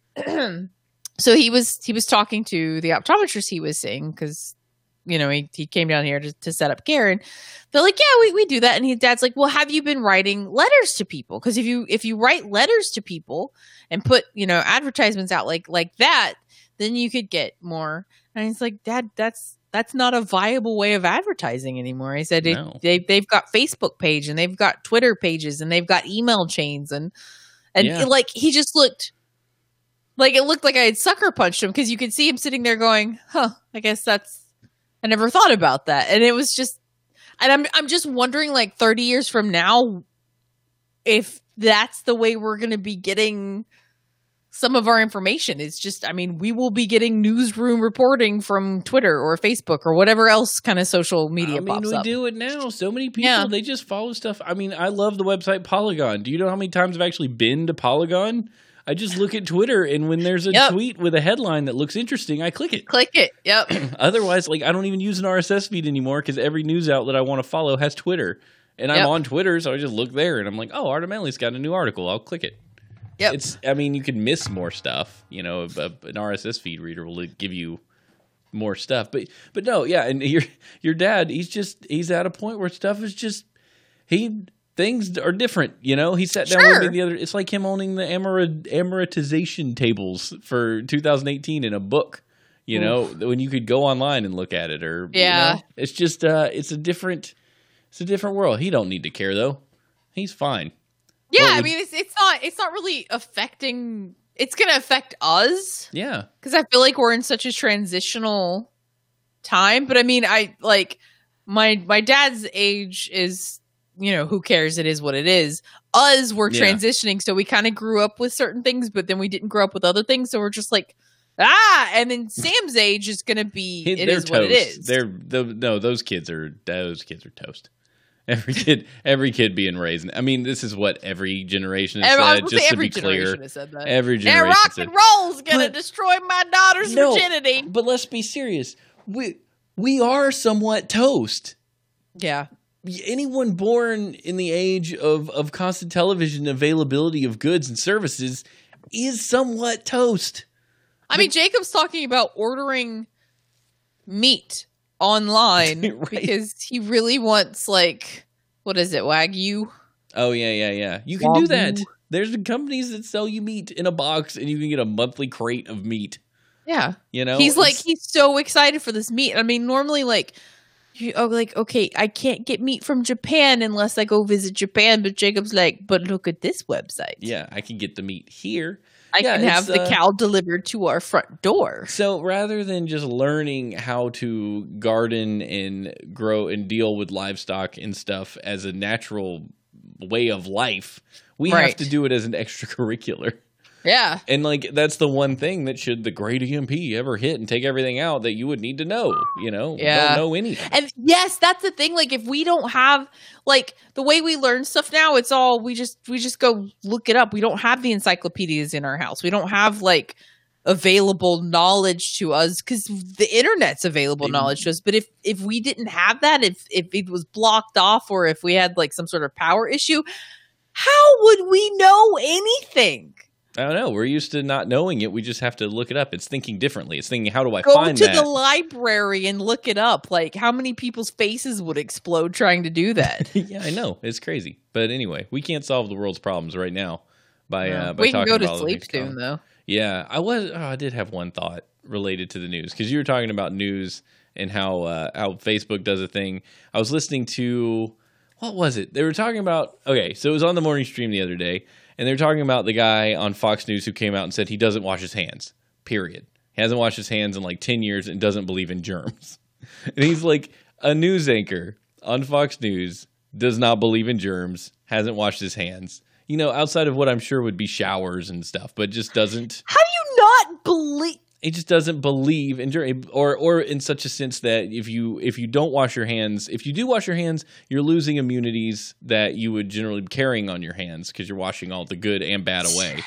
So he was talking to the optometrist he was seeing, because, you know, he came down here to set up care, and they're like, yeah, we do that. And his dad's like, well, have you been writing letters to people? Because if you write letters to people and put, you know, advertisements out like that, then you could get more. And he's like, Dad, that's not a viable way of advertising anymore. I said, no. They've got Facebook page, and they've got Twitter pages, and they've got email chains, and like, he just looked like, it looked like I had sucker punched him, because you could see him sitting there going, I guess I never thought about that. And it was just, and I'm just wondering, like, 30 years from now, if that's the way we're going to be getting some of our information. It's just, I mean, we will be getting newsroom reporting from Twitter or Facebook or whatever else kind of social media pops up. We do it now. So many people, they just follow stuff. I mean, I love the website Polygon. Do you know how many times I've actually been to Polygon? I just look at Twitter, and when there's a tweet with a headline that looks interesting, I click it. Yep. Otherwise, like, I don't even use an RSS feed anymore, because every news outlet I want to follow has Twitter. And I'm on Twitter, so I just look there, and I'm like, oh, Art Manley's got a new article. I'll click it. Yep. I mean, you can miss more stuff. You know, an RSS feed reader will give you more stuff. But no, yeah, and your dad, he's at a point where stuff is just things are different. You know, he sat down with me the other. It's like him owning the amortization tables for 2018 in a book. You know, when you could go online and look at it, or you know, it's just it's a different world. He don't need to care though. He's fine. Yeah, I mean, it's not really affecting. It's going to affect us. Yeah, because I feel like we're in such a transitional time. But I mean, I like my dad's age is, who cares? It is what it is. Us, we're transitioning, so we kind of grew up with certain things, but then we didn't grow up with other things. So we're just like, and then Sam's age is going to be it is what it is. Those kids are toast. Every kid being raised. I mean, this is what every generation has said. Just to be clear, every generation. Rock and roll's gonna destroy my daughter's virginity. But let's be serious. We are somewhat toast. Yeah. Anyone born in the age of constant television availability of goods and services is somewhat toast. I mean, Jacob's talking about ordering meat online right. because he really wants, like, what is it, Wagyu? Oh, yeah. You can do that. There's companies that sell you meat in a box, and you can get a monthly crate of meat. Yeah. He's so excited for this meat. I mean, normally, okay, I can't get meat from Japan unless I go visit Japan. But Jacob's like, but look at this website. Yeah, I can get the meat here. I can have the cow delivered to our front door. So rather than just learning how to garden and grow and deal with livestock and stuff as a natural way of life, we have to do it as an extracurricular. Yeah. And that's the one thing that should the great EMP ever hit and take everything out that you would need to know, Don't know anything. And yes, that's the thing. Like, if we don't have, the way we learn stuff now, it's all, we just go look it up. We don't have the encyclopedias in our house. We don't have, available knowledge to us because the internet's available knowledge to us. But if we didn't have that, if it was blocked off or if we had, some sort of power issue, how would we know anything? I don't know. We're used to not knowing it. We just have to look it up. It's thinking differently. It's thinking, how do I find that? Go to the library and look it up. How many people's faces would explode trying to do that? Yeah, I know. It's crazy. But anyway, we can't solve the world's problems right now by talking about we can go to sleep soon, though. Yeah, I did have one thought related to the news because you were talking about news and how Facebook does a thing. I was listening to, what was it? They were talking about, so it was on the morning stream the other day. And they're talking about the guy on Fox News who came out and said he doesn't wash his hands, period. He hasn't washed his hands in 10 years and doesn't believe in germs. And he's like, a news anchor on Fox News does not believe in germs, hasn't washed his hands. Outside of what I'm sure would be showers and stuff, but just doesn't. How do you not believe? He just doesn't believe in germs, or in such a sense that if you don't wash your hands, if you do wash your hands, you're losing immunities that you would generally be carrying on your hands because you're washing all the good and bad away.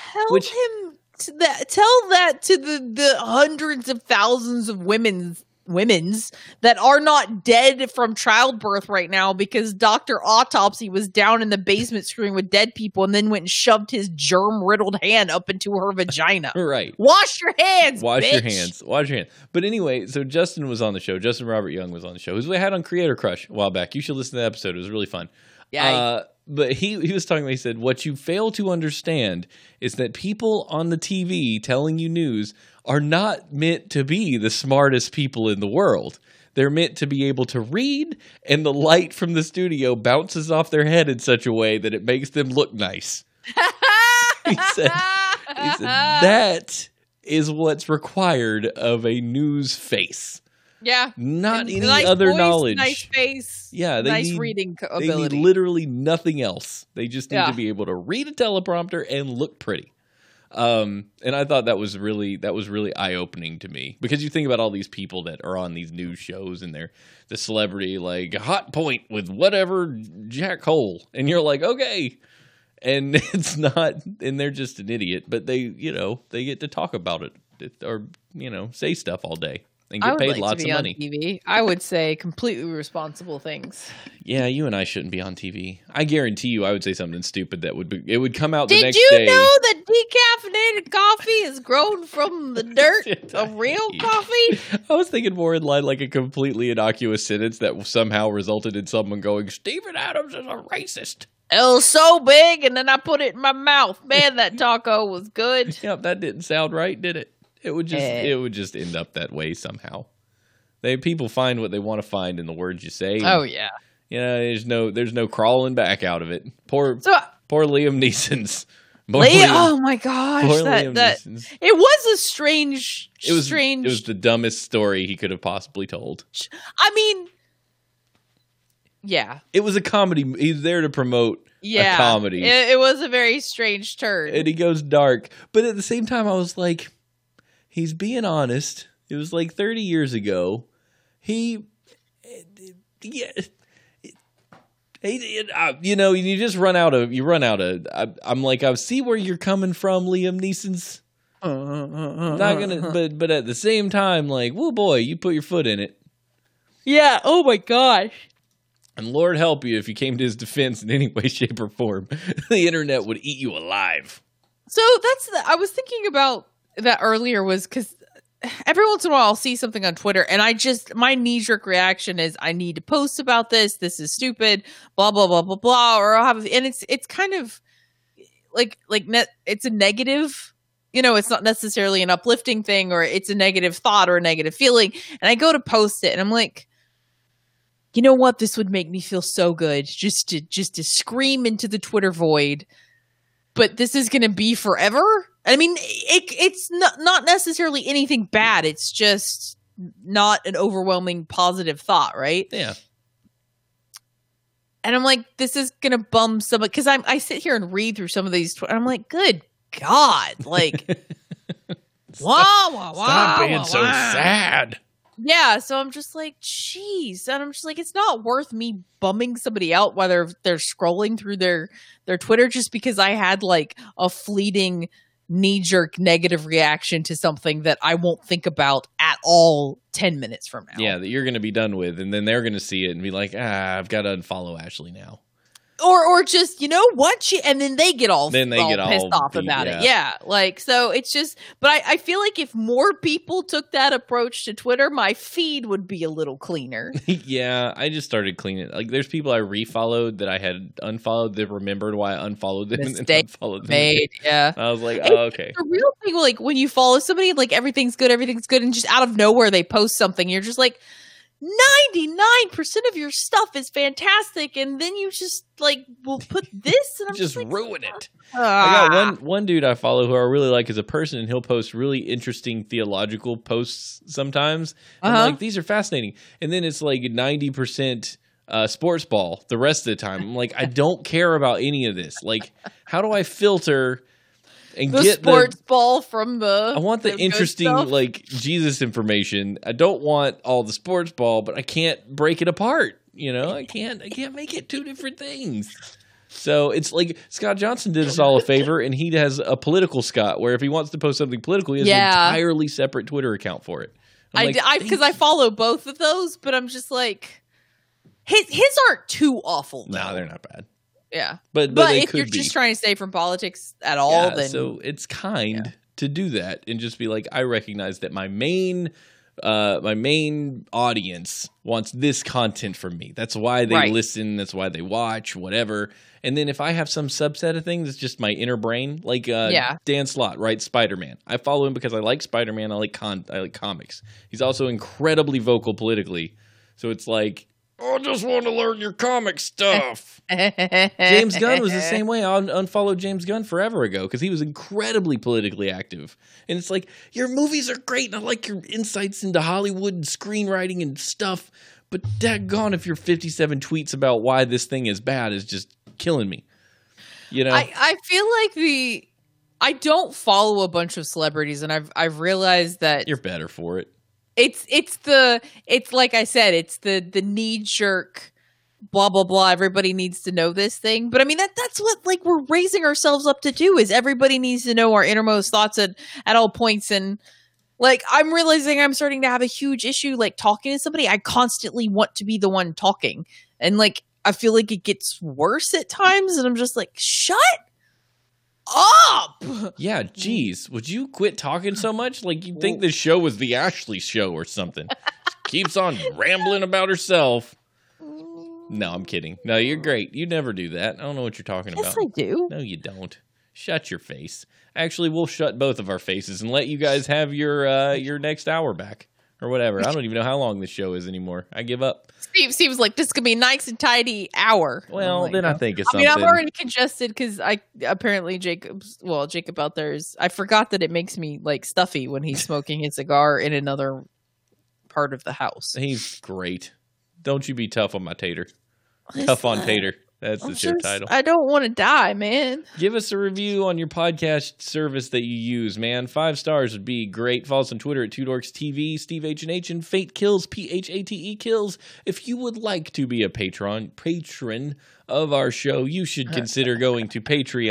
Tell that to the hundreds of thousands of women's that are not dead from childbirth right now because Dr. Autopsy was down in the basement screwing with dead people and then went and shoved his germ-riddled hand up into her vagina. Right. Wash your hands, Wash your hands. But anyway, so Justin was on the show. Justin Robert Young was on the show. Who we had on Creator Crush a while back. You should listen to that episode. It was really fun. Yeah. But he was talking about, he said, what you fail to understand is that people on the TV telling you news are not meant to be the smartest people in the world. They're meant to be able to read, and the light from the studio bounces off their head in such a way that it makes them look nice. He said that is what's required of a news face. Yeah. Not any other voice, knowledge. Nice face. Yeah. Nice reading ability. They need literally nothing else. They just need to be able to read a teleprompter and look pretty. And I thought that was really eye-opening to me because you think about all these people that are on these news shows and they're the celebrity, hot point with whatever Jack Hole. And you're like, okay. And it's not, and they're just an idiot, but they get to talk about it or, say stuff all day. And get paid lots of money. On TV. I would say completely responsible things. Yeah, you and I shouldn't be on TV. I guarantee you, I would say something stupid that it would come out the next day. Did you know that decaffeinated coffee is grown from the dirt of real coffee? I was thinking more in line like a completely innocuous sentence that somehow resulted in someone going, "Steven Adams is a racist." It was so big, and then I put it in my mouth. Man, that taco was good. Yep, that didn't sound right, did it? It would just end up that way somehow. People find what they want to find in the words you say. Oh yeah. There's no crawling back out of it. Poor Liam Neeson's. Oh my gosh, poor that Liam Neeson's. it was a strange. It was the dumbest story he could have possibly told. I mean, yeah, it was a comedy. He's there to promote a comedy. It was a very strange turn, and he goes dark. But at the same time, I was like, he's being honest. It was like 30 years ago. You just run out of. I'm like, I see where you're coming from, Liam Neeson's. Not gonna, but at the same time, like, whoa, boy, you put your foot in it. Yeah. Oh my gosh. And Lord help you if you came to his defense in any way, shape, or form. The internet would eat you alive. So I was thinking about that earlier was because every once in a while I'll see something on Twitter and my knee-jerk reaction is I need to post about this. This is stupid, blah, blah, blah, blah, blah. Or I'll have, and it's kind of it's a negative, it's not necessarily an uplifting thing or it's a negative thought or a negative feeling. And I go to post it and I'm like, you know what? This would make me feel so good just to scream into the Twitter void. But this is going to be forever. I mean, it's not necessarily anything bad. It's just not an overwhelming positive thought, right? Yeah. And I'm like, this is going to bum somebody. Because I sit here and read through some of these. And I'm like, good God. Like, Stop being so sad. Yeah, so I'm just like, geez. And I'm just like, it's not worth me bumming somebody out whether they're scrolling through their Twitter just because I had like a fleeting knee-jerk negative reaction to something that I won't think about at all 10 minutes from now. Yeah, that you're going to be done with, and then they're going to see it and be like, I've got to unfollow Ashley now. Or just, you know what? And then they get all pissed off about it. Yeah. Like, so it's just, but I feel like if more people took that approach to Twitter, my feed would be a little cleaner. Yeah, I just started cleaning. Like, there's people I refollowed that I had unfollowed that remembered why I unfollowed them and unfollowed them. Made, yeah. I was like, oh, okay. The real thing, like, when you follow somebody, like, everything's good, and just out of nowhere they post something, you're just like, 99% of your stuff is fantastic, and then you just like will put this and I'm just like, ruin it. I got one dude I follow who I really like as a person, and he'll post really interesting theological posts sometimes. And like, these are fascinating. And then it's like 90% sports ball the rest of the time. I'm like, I don't care about any of this. Like, how do I filter and the get sports ball from the I want the interesting like Jesus information. I don't want all the sports ball, but I can't break it apart. I can't make it two different things. So it's like Scott Johnson did us all a favor, and he has a political Scott where if he wants to post something political, he has an entirely separate Twitter account for it. Because I follow both of those, but I'm just like, his aren't too awful. No, they're not bad. Yeah, but if you're just trying to stay from politics at all, then so it's kind to do that and just be like, I recognize that my main audience wants this content from me. That's why they listen. That's why they watch. Whatever. And then if I have some subset of things, it's just my inner brain. Like Dan Slott writes Spider-Man. I follow him because I like Spider-Man. I like comics. He's also incredibly vocal politically. So it's like, I just want to learn your comic stuff. James Gunn was the same way. I unfollowed James Gunn forever ago because he was incredibly politically active. And it's like, your movies are great, and I like your insights into Hollywood and screenwriting and stuff, but daggone if your 57 tweets about why this thing is bad is just killing me. I feel like I don't follow a bunch of celebrities, and I've realized that you're better for it. It's like I said, it's the knee jerk, blah blah blah. Everybody needs to know this thing, but I mean that's what like we're raising ourselves up to do. Is everybody needs to know our innermost thoughts at all points, and like I'm realizing I'm starting to have a huge issue like talking to somebody. I constantly want to be the one talking, and like I feel like it gets worse at times, and I'm just like, shut up. Yeah, geez. Would you quit talking so much? Like, you'd think this show was the Ashley show or something. Keeps on rambling about herself. No, I'm kidding. No, you're great. You never do that. I don't know what you're talking about. Yes, I do. No, you don't. Shut your face. Actually, we'll shut both of our faces and let you guys have your next hour back. or whatever. I don't even know how long this show is anymore. I give up. Steve seems like this could be a nice and tidy hour. Well, like, then I think it's something. I'm already congested because Jacob out there is. I forgot that it makes me like stuffy when he's smoking his cigar in another part of the house. He's great. Don't you be tough on my tater. Tough on Tater. That's the show title. I don't want to die, man. Give us a review on your podcast service that you use, man. 5 stars would be great. Follow us on Twitter at 2dorkstv, Steve H&H, and Fate Kills, P-H-A-T-E Kills. If you would like to be a patron of our show, you should consider going to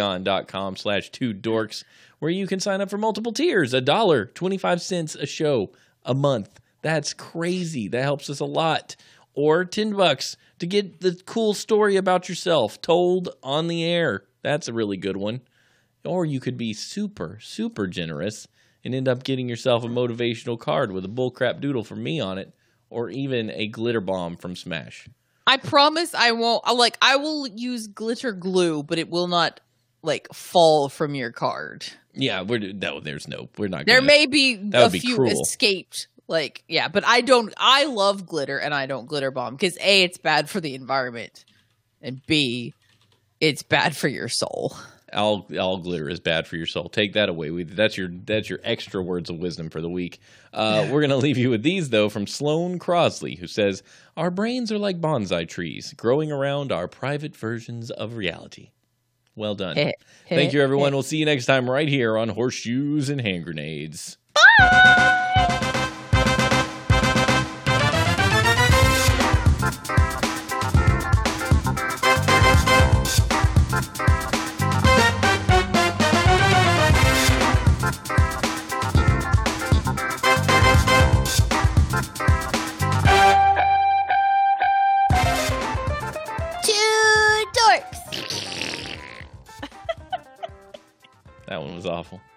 patreon.com/2dorks, where you can sign up for multiple tiers. $1, 25 cents a show a month. That's crazy. That helps us a lot. Or $10 to get the cool story about yourself told on the air. That's a really good one. Or you could be super, super generous and end up getting yourself a motivational card with a bullcrap doodle from me on it, or even a glitter bomb from Smash. I promise I won't. I will use glitter glue, but it will not fall from your card. Yeah, we're not. There may be a few cruel. Escaped. But I love glitter and I don't glitter bomb because A, it's bad for the environment, and B, it's bad for your soul. All glitter is bad for your soul. Take that away. That's your extra words of wisdom for the week. We're going to leave you with these, though, from Sloane Crosley, who says, "Our brains are like bonsai trees, growing around our private versions of reality." Well done. Thank you, everyone. We'll see you next time right here on Horseshoes and Hand Grenades. Bye! That one was awful.